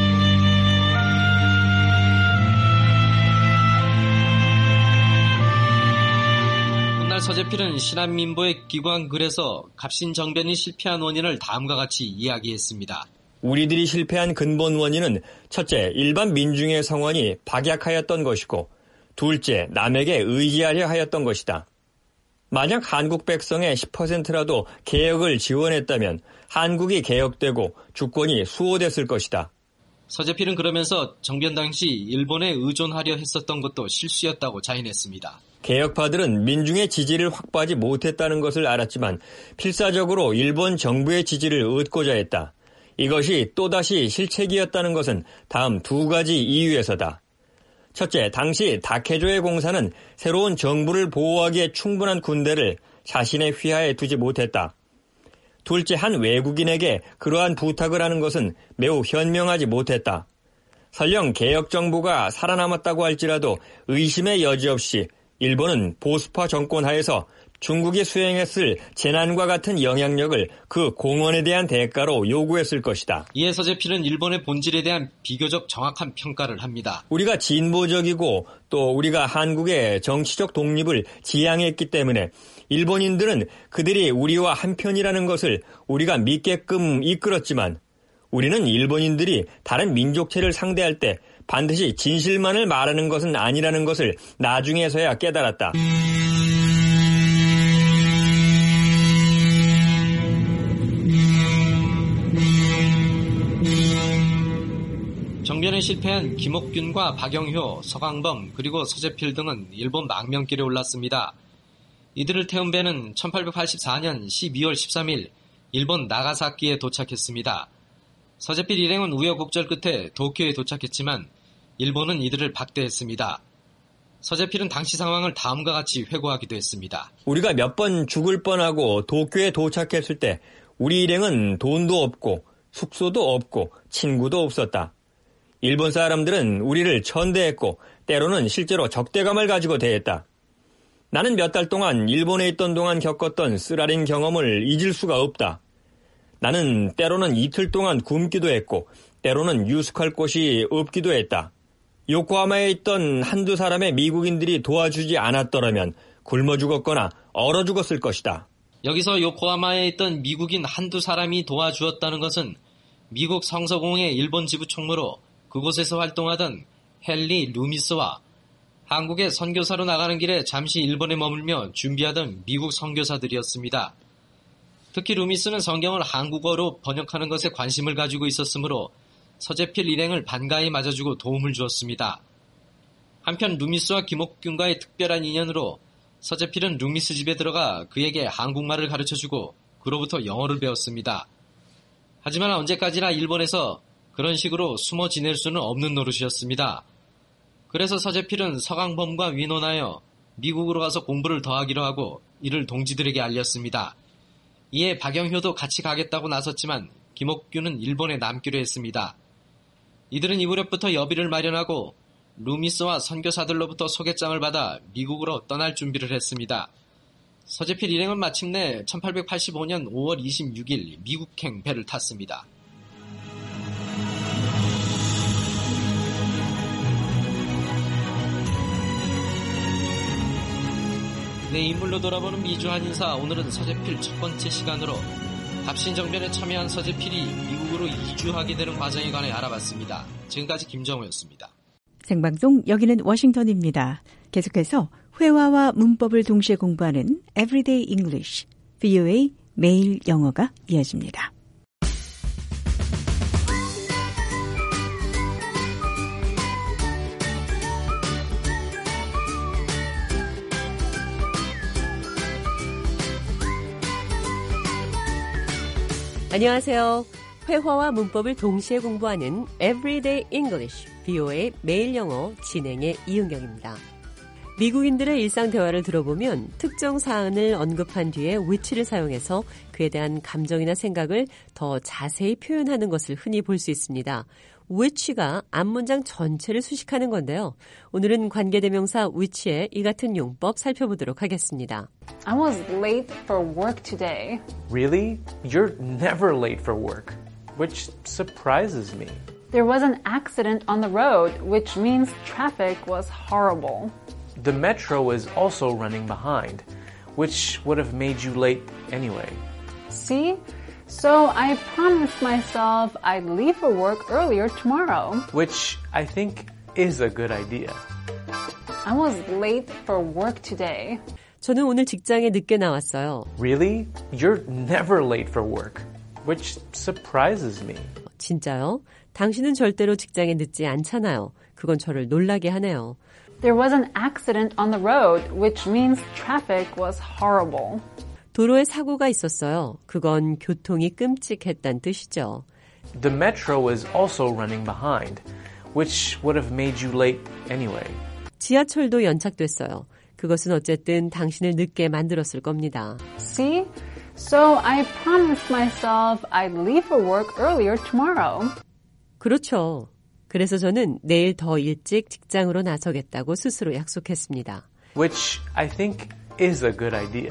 훗날 서재필은 신한민보의 기관글에서 갑신정변이 실패한 원인을 다음과 같이 이야기했습니다. 우리들이 실패한 근본 원인은 첫째, 일반 민중의 성원이 박약하였던 것이고 둘째, 남에게 의지하려 하였던 것이다. 만약 한국 백성의 10%라도 개혁을 지원했다면 한국이 개혁되고 주권이 수호됐을 것이다. 서재필은 그러면서 정변 당시 일본에 의존하려 했었던 것도 실수였다고 자인했습니다. 개혁파들은 민중의 지지를 확보하지 못했다는 것을 알았지만 필사적으로 일본 정부의 지지를 얻고자 했다. 이것이 또다시 실책이었다는 것은 다음 두 가지 이유에서다. 첫째, 당시 다케조의 공사는 새로운 정부를 보호하기에 충분한 군대를 자신의 휘하에 두지 못했다. 둘째, 한 외국인에게 그러한 부탁을 하는 것은 매우 현명하지 못했다. 설령 개혁정부가 살아남았다고 할지라도 의심의 여지 없이 일본은 보수파 정권 하에서 중국이 수행했을 재난과 같은 영향력을 그 공헌에 대한 대가로 요구했을 것이다. 이에 서재필은 일본의 본질에 대한 비교적 정확한 평가를 합니다. 우리가 진보적이고 또 우리가 한국의 정치적 독립을 지향했기 때문에 일본인들은 그들이 우리와 한편이라는 것을 우리가 믿게끔 이끌었지만 우리는 일본인들이 다른 민족체를 상대할 때 반드시 진실만을 말하는 것은 아니라는 것을 나중에서야 깨달았다. 정변에 실패한 김옥균과 박영효, 서강범 그리고 서재필 등은 일본 망명길에 올랐습니다. 이들을 태운 배는 1884년 12월 13일 일본 나가사키에 도착했습니다. 서재필 일행은 우여곡절 끝에 도쿄에 도착했지만 일본은 이들을 박대했습니다. 서재필은 당시 상황을 다음과 같이 회고하기도 했습니다. 우리가 몇 번 죽을 뻔하고 도쿄에 도착했을 때 우리 일행은 돈도 없고 숙소도 없고 친구도 없었다. 일본 사람들은 우리를 천대했고 때로는 실제로 적대감을 가지고 대했다. 나는 몇 달 동안 일본에 있던 동안 겪었던 쓰라린 경험을 잊을 수가 없다. 나는 때로는 이틀 동안 굶기도 했고 때로는 유숙할 곳이 없기도 했다. 요코하마에 있던 한두 사람의 미국인들이 도와주지 않았더라면 굶어 죽었거나 얼어 죽었을 것이다. 여기서 요코하마에 있던 미국인 한두 사람이 도와주었다는 것은 미국 성서공회 일본 지부 총무로 그곳에서 활동하던 헨리 루미스와 한국에 선교사로 나가는 길에 잠시 일본에 머물며 준비하던 미국 선교사들이었습니다. 특히 루미스는 성경을 한국어로 번역하는 것에 관심을 가지고 있었으므로 서재필 일행을 반가이 맞아주고 도움을 주었습니다. 한편 루미스와 김옥균과의 특별한 인연으로 서재필은 루미스 집에 들어가 그에게 한국말을 가르쳐주고 그로부터 영어를 배웠습니다. 하지만 언제까지나 일본에서 그런 식으로 숨어 지낼 수는 없는 노릇이었습니다. 그래서 서재필은 서강범과 의논하여 미국으로 가서 공부를 더하기로 하고 이를 동지들에게 알렸습니다. 이에 박영효도 같이 가겠다고 나섰지만 김옥균은 일본에 남기로 했습니다. 이들은 이 무렵부터 여비를 마련하고 루미스와 선교사들로부터 소개장을 받아 미국으로 떠날 준비를 했습니다. 서재필 일행은 마침내 1885년 5월 26일 미국행 배를 탔습니다. 내 인물로 돌아보는 미주 한인사, 오늘은 서재필 첫 번째 시간으로 갑신정변에 참여한 서재필이 미국으로 이주하게 되는 과정에 관해 알아봤습니다. 지금까지 김정우였습니다. 생방송 여기는 워싱턴입니다. 계속해서 회화와 문법을 동시에 공부하는 Everyday English, VOA 매일 영어가 이어집니다. 안녕하세요. 회화와 문법을 동시에 공부하는 Everyday English, VOA 매일 영어 진행의 이은경입니다. 미국인들의 일상 대화를 들어보면 특정 사안을 언급한 뒤에 which를 사용해서 그에 대한 감정이나 생각을 더 자세히 표현하는 것을 흔히 볼 수 있습니다. which가 앞문장 전체를 수식하는 건데요. 오늘은 관계대명사 which의 이 같은 용법 살펴보도록 하겠습니다. I was late for work today. Really? You're never late for work, which surprises me. There was an accident on the road, which means traffic was horrible. The metro is also running behind, which would have made you late anyway. See? So I promised myself I'd leave for work earlier tomorrow. Which I think is a good idea. I was late for work today. 저는 오늘 직장에 늦게 나왔어요. Really? You're never late for work, which surprises me. 진짜요? 당신은 절대로 직장에 늦지 않잖아요. 그건 저를 놀라게 하네요. There was an accident on the road, which means traffic was horrible. 도로에 사고가 있었어요. 그건 교통이 끔찍했단 뜻이죠. The metro was also running behind, which would have made you late anyway. 지하철도 연착됐어요. 그것은 어쨌든 당신을 늦게 만들었을 겁니다. See? So I promised myself I'd leave for work earlier tomorrow. 그렇죠. 그래서 저는 내일 더 일찍 직장으로 나서겠다고 스스로 약속했습니다. Which I think is a good idea.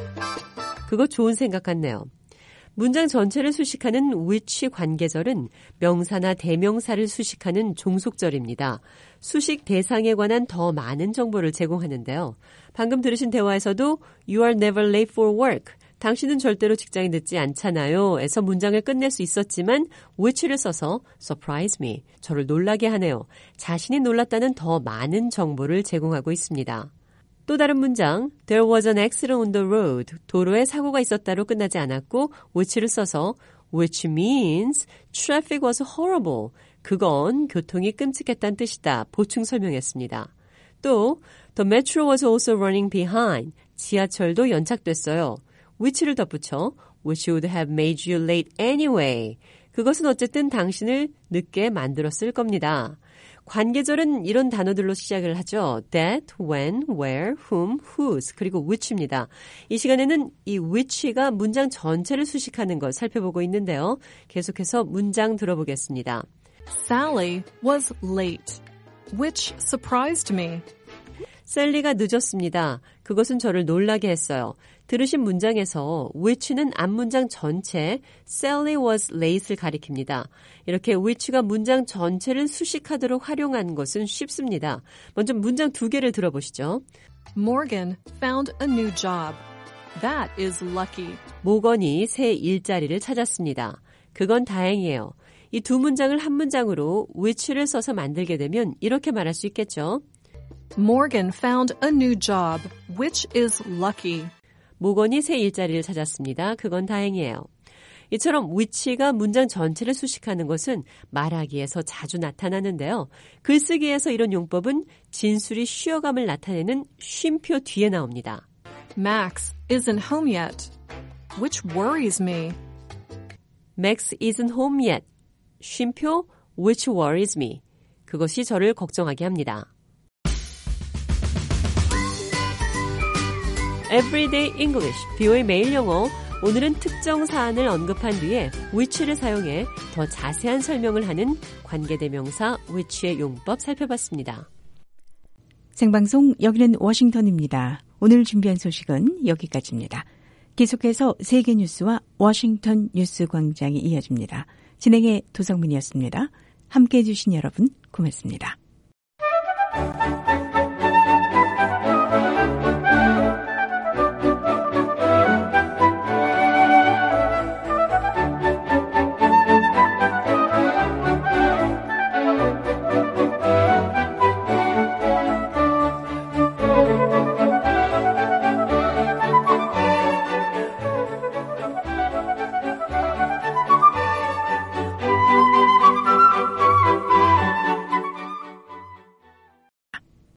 그거 좋은 생각 같네요. 문장 전체를 수식하는 which 관계절은 명사나 대명사를 수식하는 종속절입니다. 수식 대상에 관한 더 많은 정보를 제공하는데요. 방금 들으신 대화에서도 You are never late for work. 당신은 절대로 직장에 늦지 않잖아요. 에서 문장을 끝낼 수 있었지만 which를 써서 surprise me. 저를 놀라게 하네요. 자신이 놀랐다는 더 많은 정보를 제공하고 있습니다. 또 다른 문장, There was an accident on the road. 도로에 사고가 있었다로 끝나지 않았고 which를 써서 which means traffic was horrible. 그건 교통이 끔찍했다는 뜻이다. 보충 설명했습니다. 또 The metro was also running behind. 지하철도 연착됐어요. which를 덧붙여 which would have made you late anyway. 그것은 어쨌든 당신을 늦게 만들었을 겁니다. 관계절은 이런 단어들로 시작을 하죠. That, when, where, whom, whose, 그리고 which입니다. 이 시간에는 이 which가 문장 전체를 수식하는 걸 살펴보고 있는데요. 계속해서 문장 들어보겠습니다. Sally was late, which surprised me. 셀리가 늦었습니다. 그것은 저를 놀라게 했어요. 들으신 문장에서 which는 앞문장 전체 Sally was late를 가리킵니다. 이렇게 which가 문장 전체를 수식하도록 활용한 것은 쉽습니다. 먼저 문장 두 개를 들어보시죠. Morgan found a new job. That is lucky. 모건이 새 일자리를 찾았습니다. 그건 다행이에요. 이 두 문장을 한 문장으로 which를 써서 만들게 되면 이렇게 말할 수 있겠죠. Morgan found a new job, which is lucky. 모건이 새 일자리를 찾았습니다. 그건 다행이에요. 이처럼 which가 문장 전체를 수식하는 것은 말하기에서 자주 나타나는데요. 글쓰기에서 이런 용법은 진술이 쉬어감을 나타내는 쉼표 뒤에 나옵니다. Max isn't home yet, which worries me. Max isn't home yet. 쉼표 which worries me. 그것이 저를 걱정하게 합니다. Everyday English, VOA 매일 영어. 오늘은 특정 사안을 언급한 뒤에 which를 사용해 더 자세한 설명을 하는 관계대명사 which의 용법 살펴봤습니다. 생방송 여기는 워싱턴입니다. 오늘 준비한 소식은 여기까지입니다. 계속해서 세계 뉴스와 워싱턴 뉴스 광장이 이어집니다. 진행의 도성민이었습니다. 함께해 주신 여러분 고맙습니다.